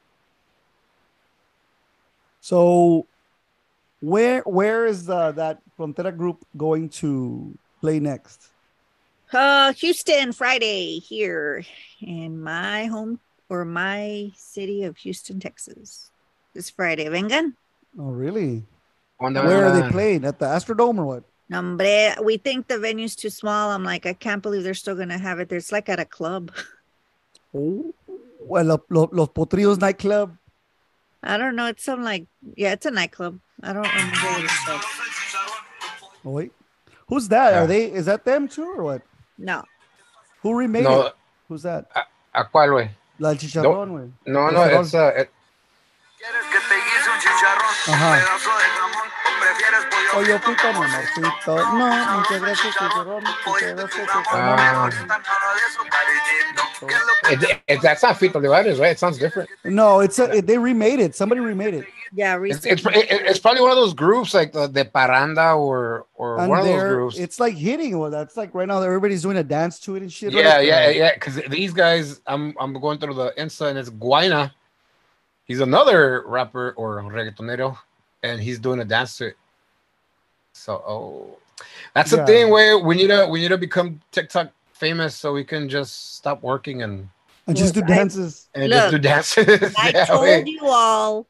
So, where where is the, that Frontera group going to play next? Uh, Houston Friday here in my home or my city of Houston, Texas. This Friday. Vengan. Oh, really? ¿Dónde Where are van they a- playing? At the Astrodome or what? Hombre, we think the venue's too small. I'm like, I can't believe they're still gonna have it there. It's like at a club. Oh, well, lo- lo- Los Potrillos nightclub. I don't know. It's some like, yeah, it's a nightclub. I don't remember what it's called. Oh, wait. Who's that? Yeah. Are they? Is that them too or what? No. Who remade No, it? Who's that? ¿a cuál, güey? La del chicharrón, güey. No, El no, chicharrón. it's, uh, it- ¿Quieres que te guise un chicharrón? Ajá. Un pedazo de jamón. ¿Prefieres pollo Pollo frito, frito, mi mamacita? amorcito. No, muchas gracias, chicharrón. Muchas Pollito gracias, con jamón. chicharrón. Ah. Nada de eso, cariñito. ¿Qué es lo que it, it, that's not Fito Olivares, right? It sounds different. No, it's a, it, they remade it. Somebody remade it. Yeah, It's, recently. it's, it, it's probably one of those groups like the, the Paranda or or And one of those they're, groups. it's like hitting. Well, that's like right now everybody's doing a dance to it and shit. Yeah, right? yeah, yeah. Because these guys, I'm I'm going through the Insta and it's Guayna. He's another rapper or reggaetonero, and he's doing a dance to it. So, oh, that's the Yeah. thing where we need to we need to become TikTok famous so we can just stop working and And just do Look, I- dances. and Look, just do dances. I yeah, told wait. you all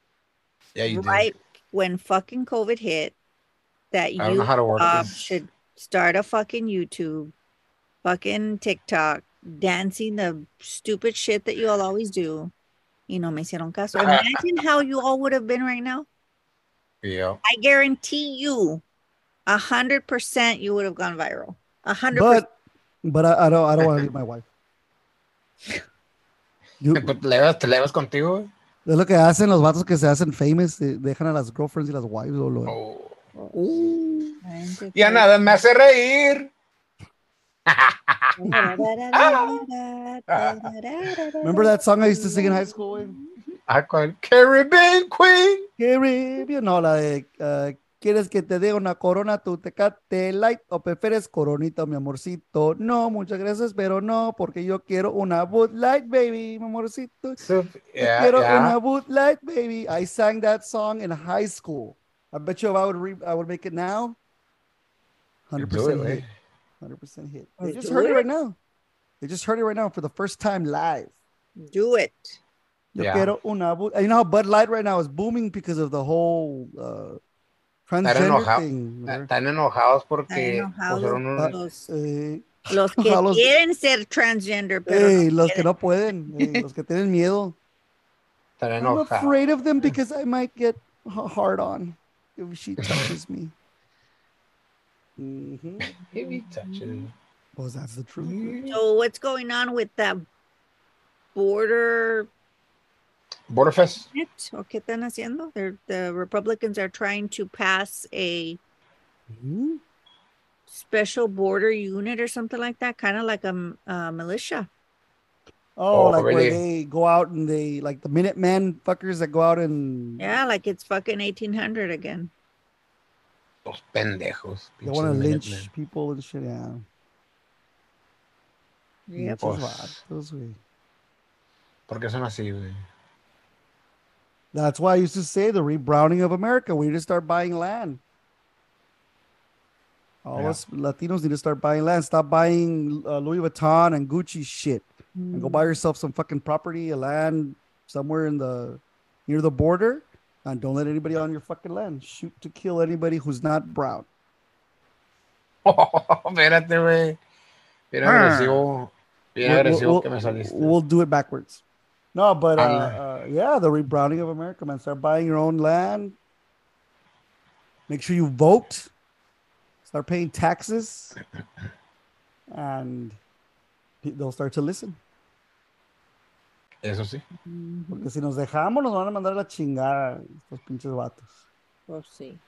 yeah, you did. right when fucking COVID hit that I don't you know how to work uh, this. should start a fucking YouTube, fucking TikTok, dancing the stupid shit that you all always do. You know, me hicieron caso. Imagine how you all would have been right now. Yeah. I guarantee you, a hundred percent, you would have gone viral. A hundred But, but I, I don't, I don't want to leave my wife. You, Pues te levas, te levas contigo, güey. es lo que hacen los vatos que se hacen famous, de- dejan a las girlfriends y las wives. O lo, Oh. percent. Ya nada me hace reír. Remember that song I used to sing in high school? Güey? Ah, ¿cuál? Caribbean Queen. Caribbean, no, la de uh, ¿quieres que te dé una corona tu Tecate Light o prefieres coronita, mi amorcito? No, muchas gracias, pero no, porque yo quiero una Bud Light, baby, mi amorcito. So, Yo yeah, quiero yeah. una Bud Light, baby. I sang that song in high school. I bet you if I would re- I would make it now, one hundred percent Do it, hit. güey. one hundred percent hit. They just Do heard it it? right now. They just heard it right now for the first time live. Do it. Yo Yeah. quiero una Bud. You know how Bud Light right now is booming because of the whole uh, transgender enojado. thing. ¿verdad? Están enojados porque enojados. pusieron un- Ah, Los, eh, los que a los- quieren ser transgender, pero Ey, no los que quieren. no pueden, ey, los que tienen miedo. están I'm enojados. afraid of them because I might get h- hard on if she touches me. Mhm. If he touches. Well, that's the truth. So what's going on with that border? Borderfest. ¿O qué están haciendo? They're, the Republicans are trying to pass a Mhm. special border unit or something like that, kind of like a, m- a militia. Oh, Oh, like where really? they go out and they like the Minutemen fuckers that go out and Yeah, like it's fucking eighteen hundred again. Los pendejos. they want to pinches lynch Minutemen. people and shit. Yeah. Yep. Pinches Pues- vatos, güey. ¿Por qué son así, güey? That's why I used to say the rebrowning of America. We need to start buying land. All Yeah. us Latinos need to start buying land. Stop buying uh, Louis Vuitton and Gucci shit, and go buy yourself some fucking property, a land somewhere in the near the border, and don't let anybody on your fucking land. Shoot to kill anybody who's not brown. Espérate, güey. Bien agresivo. Bien We'll- agresivo we'll- que me saliste. We'll do it backwards. No, but uh, Anda. uh, yeah, the rebrowning of America, man. Start buying your own land. Make sure you vote. Start paying taxes, and pe- they'll start to listen. Eso sí. Porque si nos dejamos, nos van a mandar a la chingada estos pinches vatos. We'll see.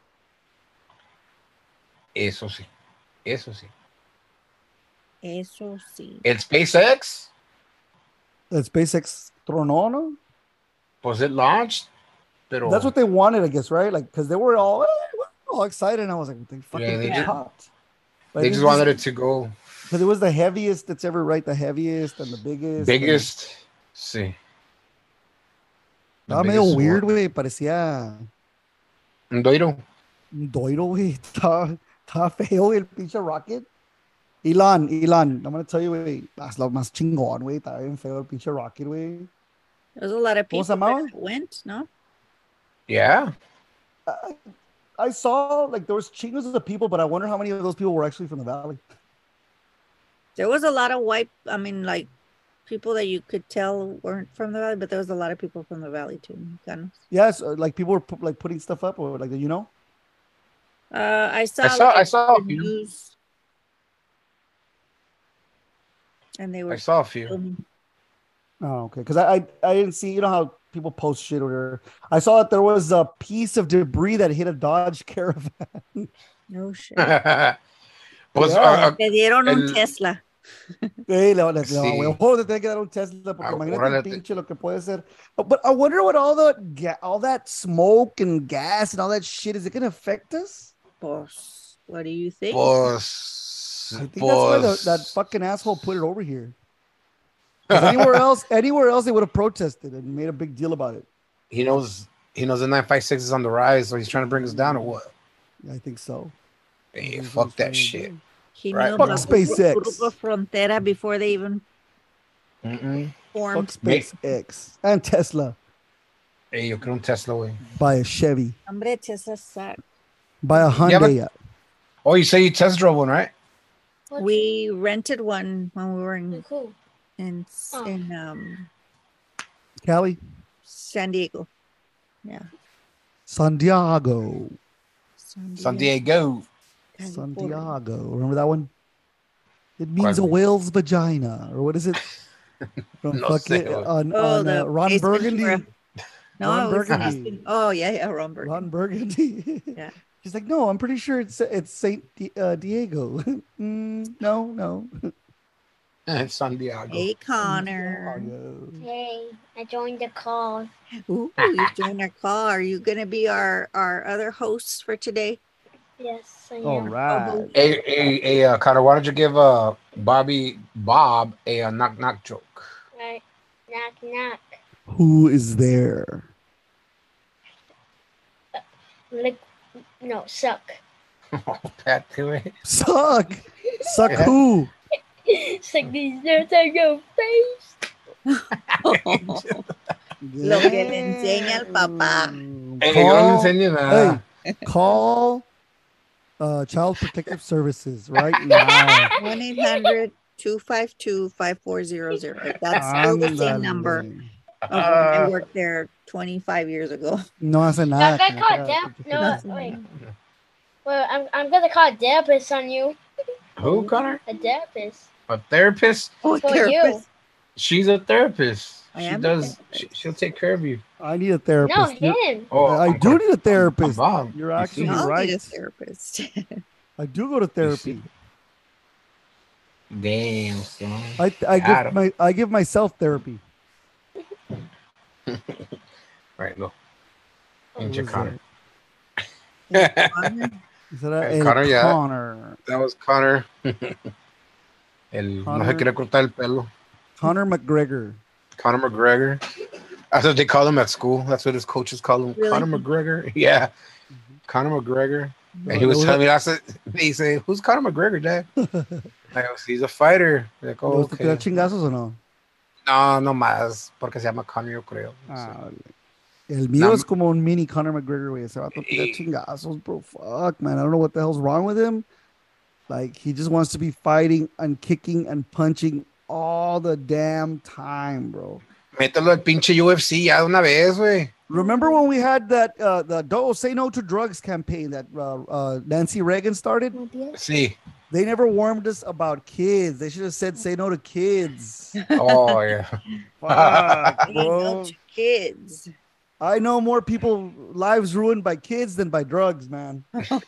Eso sí. Eso sí. Eso sí. El SpaceX, The SpaceX tronó, no? pues it launched, pero That's what they wanted, I guess, right? Like, because they were all, eh, we're all excited, and I was like, they fucking Yeah, they get did. chopped. But they it just wanted it to go because it was the heaviest that's ever, right? The heaviest and the biggest. biggest. Sí. The Estaba medio biggest weird, one. güey. Parecía Un doiro. un doiro, güey. Estaba, estaba feo, güey, el pinche rocket. Elon, Elon, I'm gonna tell you, güey, es lo más chingón, güey. Estaba bien feo el pinche rocket, güey. There's a lot of ¿Cómo people se llamaba? that went, no? Yeah. I saw, like, there was chingos of people, but I wonder how many of those people were actually from the valley. There was a lot of white, I mean, like people that you could tell weren't from the valley, but there was a lot of people from the valley too. Kind of. Yes, uh, like people were pu- like putting stuff up, or like, you know. Uh, I saw. I saw. like, I saw a the few. news, and they were I saw a few. filming. Oh, okay. Because I, I I didn't see, you know how people post shit or whatever. I saw that there was a piece of debris that hit a Dodge Caravan. No shit. Pues, Yeah. ah, ah, Le dieron un el- Tesla. Hey, le, le, le, Sí. huevo, te tiene que dar un Tesla porque Ah, imagínate el órale. pinche lo que puede ser. Oh, but I wonder what all the ga- all that smoke and gas and all that shit, is it gonna affect us? Pues, what do you think? pues, I think that's why the, pues, that fucking asshole put it over here. 'Cause anywhere else, anywhere else, they would have protested and made a big deal about it. he knows. He knows the nine five six is on the rise, so he's trying to bring us down or what? I think so. Hey, That's what fuck he's that trying to shit. do. He Right. knew Fuck about SpaceX. Grupo Frontera before they even Mm-mm. Fuck formed. SpaceX and Tesla. Hey, yo quiero un Tesla, güey. Buy a Chevy. Hombre, Tesla suck. Buy a Yeah, but- Hyundai. Oh, you say you test drove one, right? What's- We rented one when we were in Like who? in, Oh. in um, Cali, San Diego. Yeah. Santiago, San San Diego. California. Santiago. Remember that one? It means ¿Cuál? a whale's vagina, or what is it? From No fucking sé, güey. on, Oh, on the uh, Ron Ace Burgundy. Ventura. No, Ron it was Burgundy. Ace- Oh yeah, yeah, Ron Burgundy. Ron Burgundy. Yeah. She's like, no, I'm pretty sure it's it's Saint Di- uh, Diego. mm, no, no. It's San Diego. Hey Connor. Santiago. Hey, I joined the call. Ooh, you joined our call. Are you gonna be our our other hosts for today? Yes, I am. All right. Hey, hey, hey, uh, Connor, why don't you give uh Bobby Bob a, uh knock knock joke? Right. Knock, knock. Who is there? Lick. No, suck. Oh, Pat, do it. Suck. Suck Yeah. who? Suck these nerds on your face. Lo que le enseña el papá. Hey, yo no le Call, enseño nada. hey, call uh, Child Protective Services right now. one eight hundred two five two five four zero zero. That's still the same number. Ándale. of when I worked there twenty-five years ago. No hace I'm nada. gonna como call quiera, Deb. porque- No, Nothing. wait. Well, I'm I'm gonna call a therapist on you. Who, Connor? A therapist. A therapist? Oh, For therapist. She's a therapist. I She am a does. therapist. She, she'll take care of you. I need a No, therapist. You're- him. Oh, I I'm do Connor. need a therapist. Bob. You're You actually see? I'll right. need a therapist. I do go to therapy. Damn, son. I I Got give him. my I give myself therapy. Right, go. Oh, Injure was Connor. Is that Hey, El Connor, yeah. Connor? That was Connor. El, no Connor. se quiere cortar el pelo. Connor McGregor. Conor McGregor. That's what they call him at school. That's what his coaches call him. Really? Conor McGregor. Yeah. Conor McGregor. And he Uh, was was telling me, that's it. He said, who's Conor McGregor, Dad? I go, he's a fighter. Like, oh, ¿Le gusta tirar okay. chingazos o no? No, no más. Porque se llama Conor, yo creo. Ah, el mío No, es como un mini Conor McGregor, güey. Ese vato tira Eh. chingazos, bro. Fuck, man. I don't know what the hell's wrong with him. Like, he just wants to be fighting and kicking and punching all the damn time, bro. Mételo al pinche U F C ya de una vez, güey. Remember when we had that uh the Don't Say No to Drugs campaign that uh, uh Nancy Reagan started? Sí. They never warned us about kids. They should have said say no to kids. Oh, yeah. Fuck, Say no bro. to kids. I know more people lives ruined by kids than by drugs, man.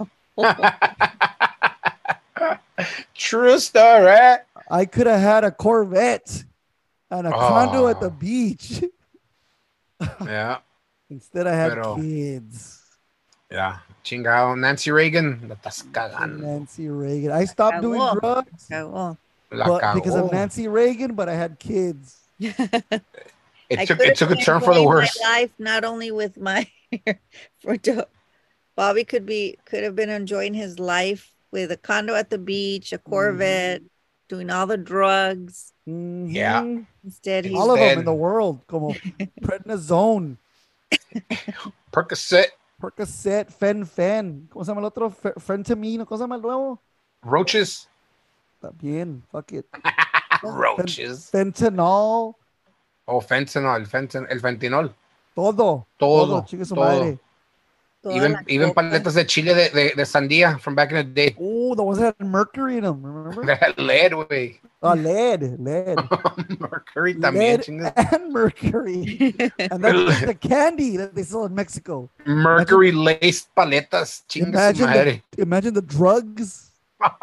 True story, right? I could have had a Corvette and a condo at the Oh. beach. Yeah. Instead, I had Pero- kids. Yeah. Chingado. Nancy Reagan. La estás cagando. Nancy Reagan. I stopped doing Cagó. drugs Oh, La but because of cagó. Nancy Reagan, but I had kids. It I took, could've it took a been turn for the enjoying worse. My life, not only with my, for to- Bobby could be could have been enjoying his life with a condo at the beach, a Corvette, doing all the drugs. Yeah. Mhm. Instead, he's All of them in Instead- the world, como prednisone, Percocet. Percocet, Fen Fen. ¿Cómo se llama el otro? Fe- Fentamine. ¿Cómo se llama el nuevo? Roaches. También, fuck it. Roaches. Fentanyl, Oh, fentanyl. Fentan el fentinol. todo. Todo, Chingue su todo. madre. toda Even, la even coca. paletas de chile de, de, de sandía from back in the day. Oh, the ones that had mercury in them, remember? That had lead, güey. Oh, lead, lead. Mercury también, Lead chingas. and mercury. And that's the candy that they sell in Mexico. Mercury laced paletas. Chingas su Imagine madre. the, imagine the drugs.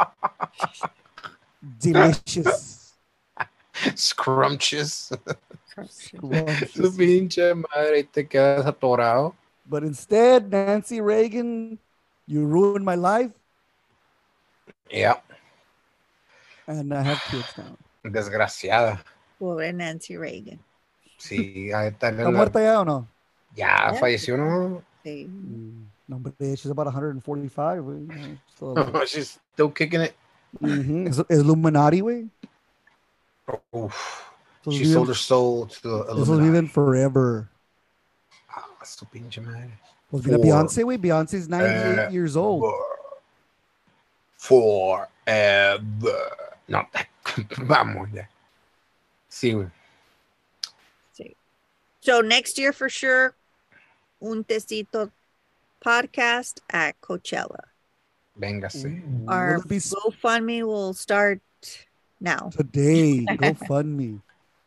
Delicious. Scrumptious. Su Scrumptious. pinche madre. Te quedas atorado. But instead, Nancy Reagan, you ruined my life, Yeah. and I have kids now. Desgraciada. Pobre Nancy Reagan. Sí, ahí está en ¿Está la- muerta ya o no? Ya falleció, ¿no? Sí. Mm, No, but she's about one hundred forty-five, güey. No, still alive. She's still kicking it. Mhm. Es, es Illuminati, güey. Oof. Esos She viven- sold her soul to the Esos Illuminati. viven forever. Ah, su pinche madre. Pues mira For- Beyonce, güey. Beyonce's ninety-eight Uh, years old. Forever. No, vamos ya. Sí, güey. Sí. So next year for sure, Un Tecito podcast at Coachella. Véngase. Our Will it be s- GoFundMe will start now. today? Go fund me.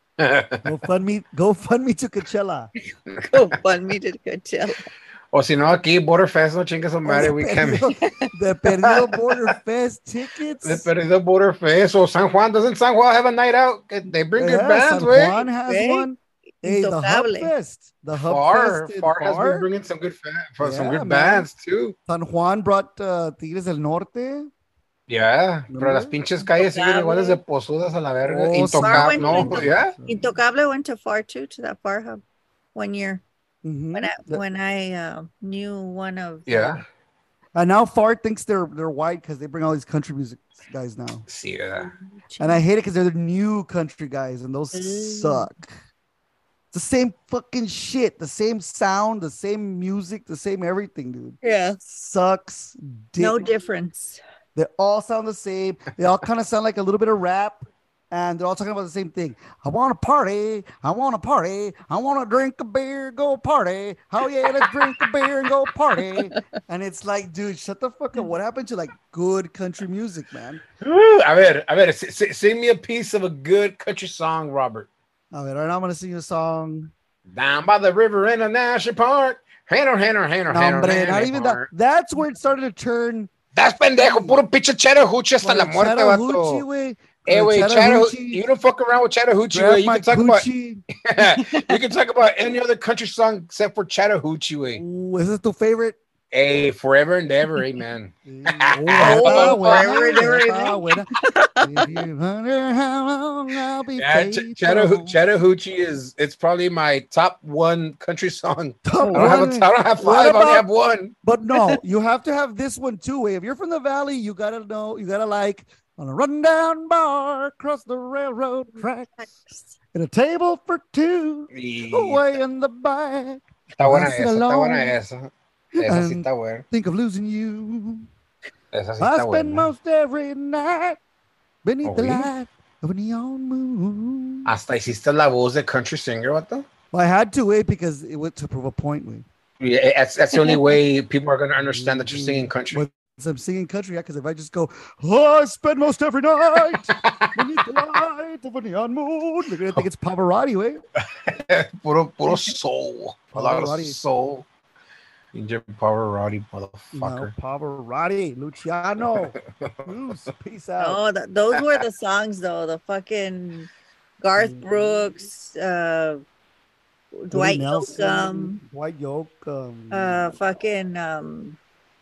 Go fund me. Go fund me to Coachella. GoFundMe to Coachella. O si no, aquí, Borderfest, no chingas su madre, Oh, we the can. perdido, the perdido Border Fest tickets. The Perdido Borderfest. O San Juan. Doesn't San Juan have a night out? They bring good Yeah, bands, San way. Juan has Right? one. Hey, the Hub Intocable. Fest. The Hub Far, Fest. in Far has Far. been bringing some good, fa- for some Yeah, good man. bands, too. San Juan brought uh, Tigres del Norte. Yeah, pero las Remember? pinches calles siguen iguales de Intocable. posudas a la verga. Oh, Intocable, sí. no, Far yeah. Intocable went to Far too, to that Far Hub one year Mhm. when I The- when I uh, knew one of Yeah. And now Far thinks they're they're white because they bring all these country music guys now. Sí, yeah. And I hate it because they're the new country guys and those Mm. suck. It's the same fucking shit, the same sound, the same music, the same everything, dude. yeah, Sucks. Dick. no difference. They all sound the same. They all kind of sound like a little bit of rap, and they're all talking about the same thing. I want to party. I want to party. I want to drink a beer, go party. Oh yeah, let's drink a beer and go party. And it's like, dude, shut the fuck up. What happened to like good country music, man? Ooh, a ver, a ver, s- s- sing me a piece of a good country song, Robert. All right, right now I'm gonna sing you a song. Down by the river in a national park. Hanner, hanner, hanner, No, hanner, hombre, not hanner, even that. hanner. That's where it started to turn. That's pendejo, puro pinche Chattahoochee hasta la muerte, Chattahoochee, vato. güey. Eh, Con güey, Chattahoochee, Chattahoochee, you don't fuck around with Chattahoochee, grab güey. You my can talk about, coochie. you can talk about any other country song except for Chattahoochee, güey. Ooh, is this tu favorite? Hey, forever and ever, amen. Oh, está forever and ever, está buena. If you wonder how long I'll be Yeah, Ch- faithful. Chattahoo- Chattahoochee is, it's probably my top one country song. Top I don't have, a, one. I don't have What five, I only about- have one. But no, you have to have this one too. If you're from the valley, you gotta know, you gotta like on a rundown bar across the railroad tracks, and a table for two Y- away in the back. Está buena Leave it esa, está alone. buena esa. Esa sí And está buena. think of losing you. Esa sí I está spend buena. most every night beneath Oh, the really? light of a neon moon. Hasta hiciste la voz de country singer, vato. Well, I had to wait because it went to prove a point. Wait. Yeah, that's, that's the only way people are going to understand that you're singing country. Well, so I'm singing country, yeah, because if I just go, oh, I spend most every night beneath the light of a neon moon, they're gonna think it's Pavarotti, wait. puro, puro soul. A lot of Pavarotti. soul. Ninja Pavarotti, No, motherfucker. Pavarotti, Luciano. Bruce, peace out. Oh, th- those were the songs though. The fucking Garth Brooks, uh, Willie Dwight Nelson, Yoakam, Dwight Yoakam. uh, fucking um,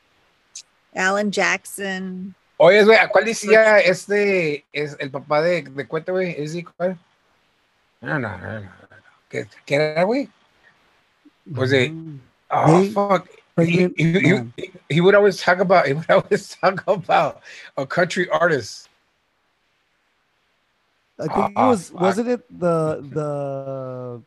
Alan Jackson. Oye, güey, ¿a cuál decía este, es el papá de, de Cuete, güey? ¿Es de cuál? No, no, no, no. ¿Qué, qué era, güey? Was it? Mhm. Oh, They- fuck. He, Pregnant he, he, man. he, he would always talk about, he would always talk about a country artist. I think it Ah, was, fuck. wasn't it the, the,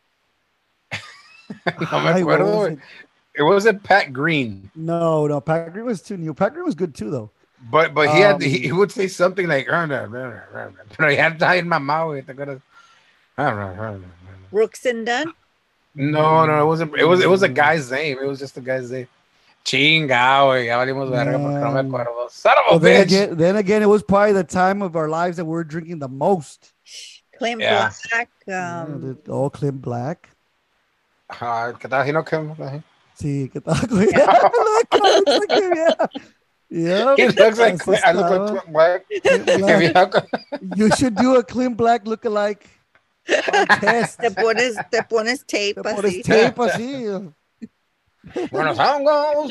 No me Ay, what acuerdo, was güey. it? It wasn't Pat Green. No, no, Pat Green was too new. Pat Green was good too, though. But but he had Um, he, he would say something like "Ah, no, no, no, no, no." Pero he had to in my mouth. ¿Te acuerdas? Ah, no, no, no, no. Brooks and Dunn. No, no, it wasn't. It was it was a guy's name. It was just a guy's name. Chingao, güey. Ya valimos verga porque no me Man. acuerdo. Son of a Well, then bitch. again, then again, it was probably the time of our lives that we were drinking the most. Clint Yeah. Black. Yeah, Um, the- oh, Clint Black. Ah, ¿qué tal? ¿Sí no qué? Sí, ¿qué tal, güey? Look, looks like him, yeah. Yep. He looks like Así I look estaba. like Black. Clint Black. You should do a Clint Black lookalike test. te pones, te pones tape Te pones así. tape así. When the sun goes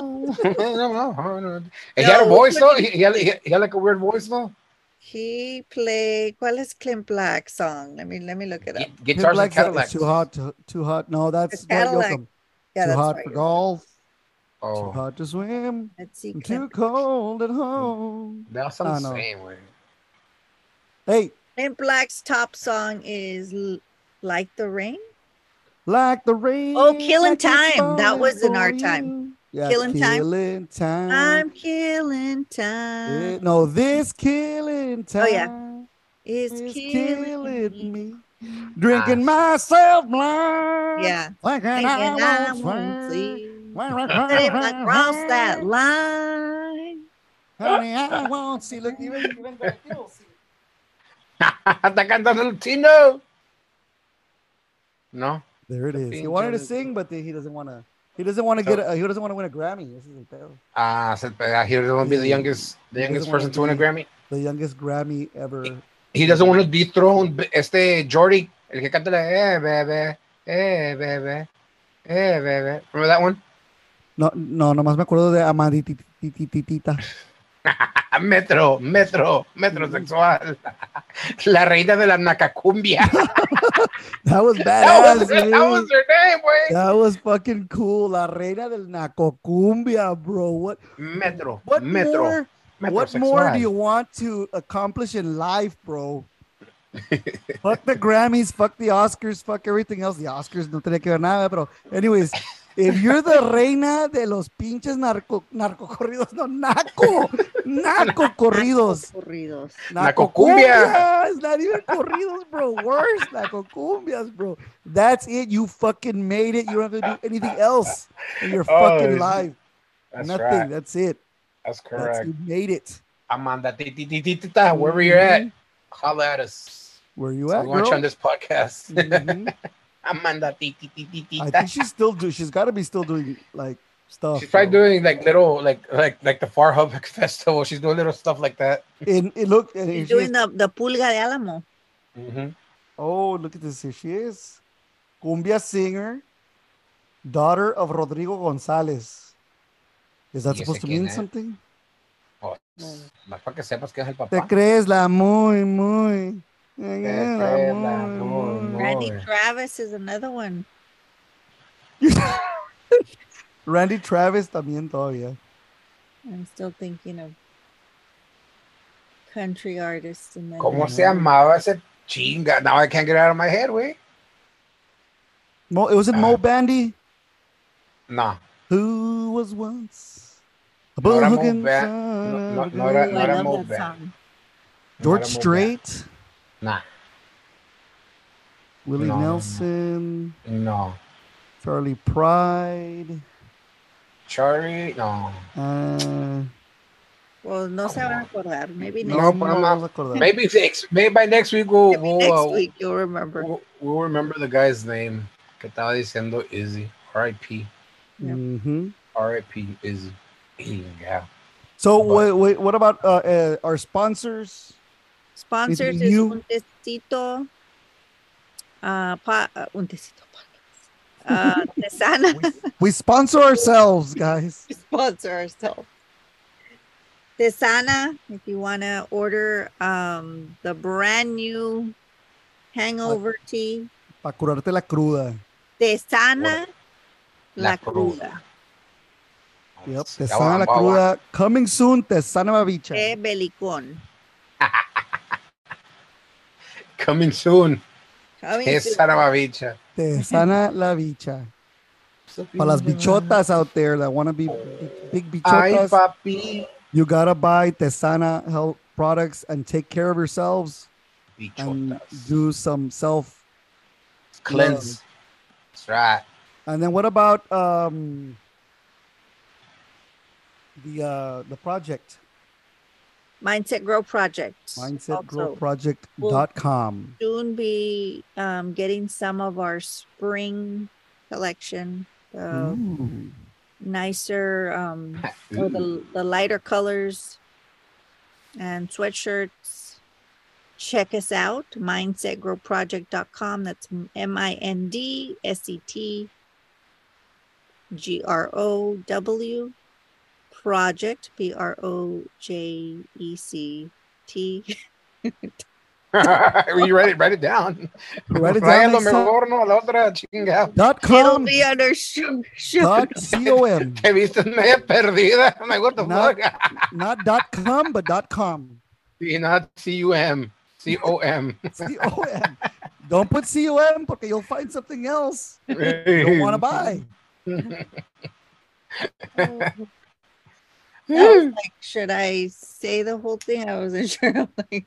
down. He had a No, voice though. look- He, he, had, he had- he had like a weird voice though. He played. ¿Cuál es Clint Black song? Let me let me look it up. Gu- Clint Guitars and Black's uh, Cadillacs. too hot, too, too hot. No, that's It's Dwight Cadillac. Yoakam. Yeah, Too that's hot right. for golf. Too Oh, hot to swim. Let's see. I'm Clint, too cold at home. that sounds Ah, the no. same way. Hey, Clint Black's top song is L- "Like the Rain." like the rain. Oh, Killing like it's Time. That was in falling our for time. you. Yeah, Killing time. killing time. I'm killing time. Eh, no, this killing time. Oh, yeah. It's is killing, killing me. me. Drinking myself blind. Yeah. Thinking Thinking I I won't won't see. see. But if I cross that line. Honey, I won't see. Look, even, even the Latino see. Está cantando el chino. No. There it is. He wanted to sing, but he doesn't want to. He doesn't want to get. A, he doesn't want to win a Grammy. This is el pedo. Ah, so, uh, he doesn't want to be the Yeah. youngest, the He youngest doesn't wanna person to win a be- Grammy. The youngest Grammy ever. He doesn't want to dethrone este Jordy, el que canta la eh, bebé, eh, bebé, eh, bebé. Remember that one? No, no, nomás me acuerdo de Amaditititita. Metro, metro, metrosexual. La reina de la nacacumbia. That was That badass. was, dude. that was her name, güey. That was fucking cool. La reina del Nacocumbia, bro. What? Metro, What metro. more? What more do you want to accomplish in life, bro? Fuck the Grammys, fuck the Oscars, fuck everything else. The Oscars no tenía que ver nada, pero anyways, if you're the reina de los pinches narco narcocorridos, no, naco, naco corridos. Corridos. Nacocumbia. It's not even corridos, bro. Worse, nacocumbias, bro. That's it. You fucking made it. You don't have to do anything else in your Oh, fucking shit. life. That's Nothing. right. That's it. That's That's, correct. you made it. Amanda, titititita, wherever you're at, holla at us. Where you So at, we want you girl? on this podcast. Mhm. Amanda, I think titititita. she's still do. She's got to be still doing like stuff. She's probably bro. doing like little, like like like the Far Hub Festival. She's doing little stuff like that. And it look. And here He's she doing is. the, the pulga de Alamo. Mm-hmm. Oh, look at this. Here she is. Cumbia singer, daughter of Rodrigo González. Is that Y ese supposed to quién mean es? something? Oh, más para que sepas que es el Te papá. crees la muy, muy. Te crees crees la la muy, muy, muy. muy. Randy Boy. Travis is another one. Randy Travis también todavía. I'm still thinking of country artists. And then ¿Cómo se llamaba ese chinga? Now I can't get it out of my head, güey. Mo, it wasn't Mo Ah. Bandy. No. Who was once a No era Mo bogan Ba- son no- no- of a no era- girl. no I era love Mo that Band. song. George No era Mo Strait, Nah. Willie No, no, no. Nelson, No. Charlie Pride. Charlie, no. Uh, Well, no se van a acordar. Maybe next, No, no, but no I'm vamos not- a acordar. Maybe next, maybe by next week we'll, maybe we'll, next uh, week you'll remember. we'll, we'll remember the guy's name que estaba diciendo Izzy. R I P. Yeah. Mhm. R I P Izzy. Yeah. So But- wait, wait, what about uh, uh, our sponsors? Sponsors Anything is new? Un Tecito. Uh, pa, uh, un Tecito podcast. Uh, Tesana. We sponsor ourselves, guys. Sponsor ourselves. Tesana, if you want to order um, the brand new hangover tea. Para curarte la cruda. Tesana La la cruda. cruda. Yep. Te Ya sana la va- va- cruda. Coming soon, te sana babicha. De belicón. Coming soon. Coming Es soon. Sarababicha. Te sana la bicha. Para las bichotas out there that want to be big Ay, bichotas, papi. you gotta buy Tesana health products and take care of yourselves and Bichotas. do some self. Cleanse. That's right. And then what about um the uh the project? Mindset Grow Project. mindset grow Also, project dot com. soon be um, getting some of our spring collection. The Ooh. nicer, um, or the, the lighter colors and sweatshirts. Check us out, mindset grow project dot com. That's M I N D S E T G R O W project, P R O J E C T. You write it, write it down. Write it Ráyalo down next time. mejor, no, a la otra chingada. Dot It'll com. be under shoe. shoe. Dot com. Te viste media perdida. I'm like, what the Not- fuck? Not dot com, but dot com. Sí, not C U M. C O M. C O M. Don't put C O M because you'll find something else you don't want to buy. I was like, should I say the whole thing? I wasn't sure. Like,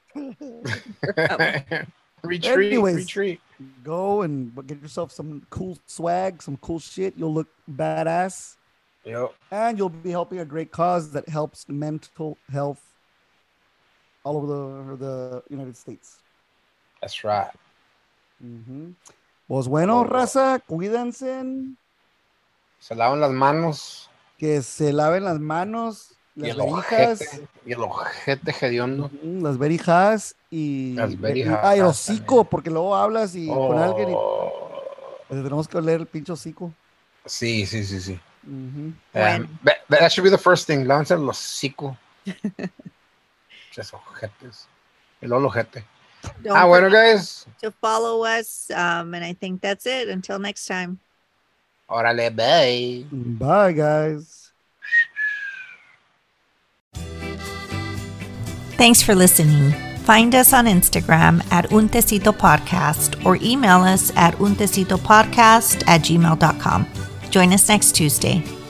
retreat, Anyways, retreat. Go and get yourself some cool swag, some cool shit. You'll look badass. Yep. And you'll be helping a great cause that helps mental health all over the, the United States. That's right. Mm-hmm. Pues bueno, raza, cuídense. Se lavan las manos. Que se laven las manos, Y las el verijas. ojete, y el ojete hediondo. Mm, Las verijas y, Las y- verijas ah, y el hocico, porque luego hablas y con alguien y Oh. pues, tenemos que oler el pinche hocico. Sí, sí, sí, sí. Ujú. Um, that, that should be the first thing. Lávense el hocico. Muchos ojetes. El ojete. don't Ah, bueno, forget guys. to follow us. Um, and I think that's it. Until next time. Órale, bye. Bye, guys. Thanks for listening. Find us on Instagram at Un Tecito Podcast or email us at untecitopodcast at gmail dot com. Join us next Tuesday.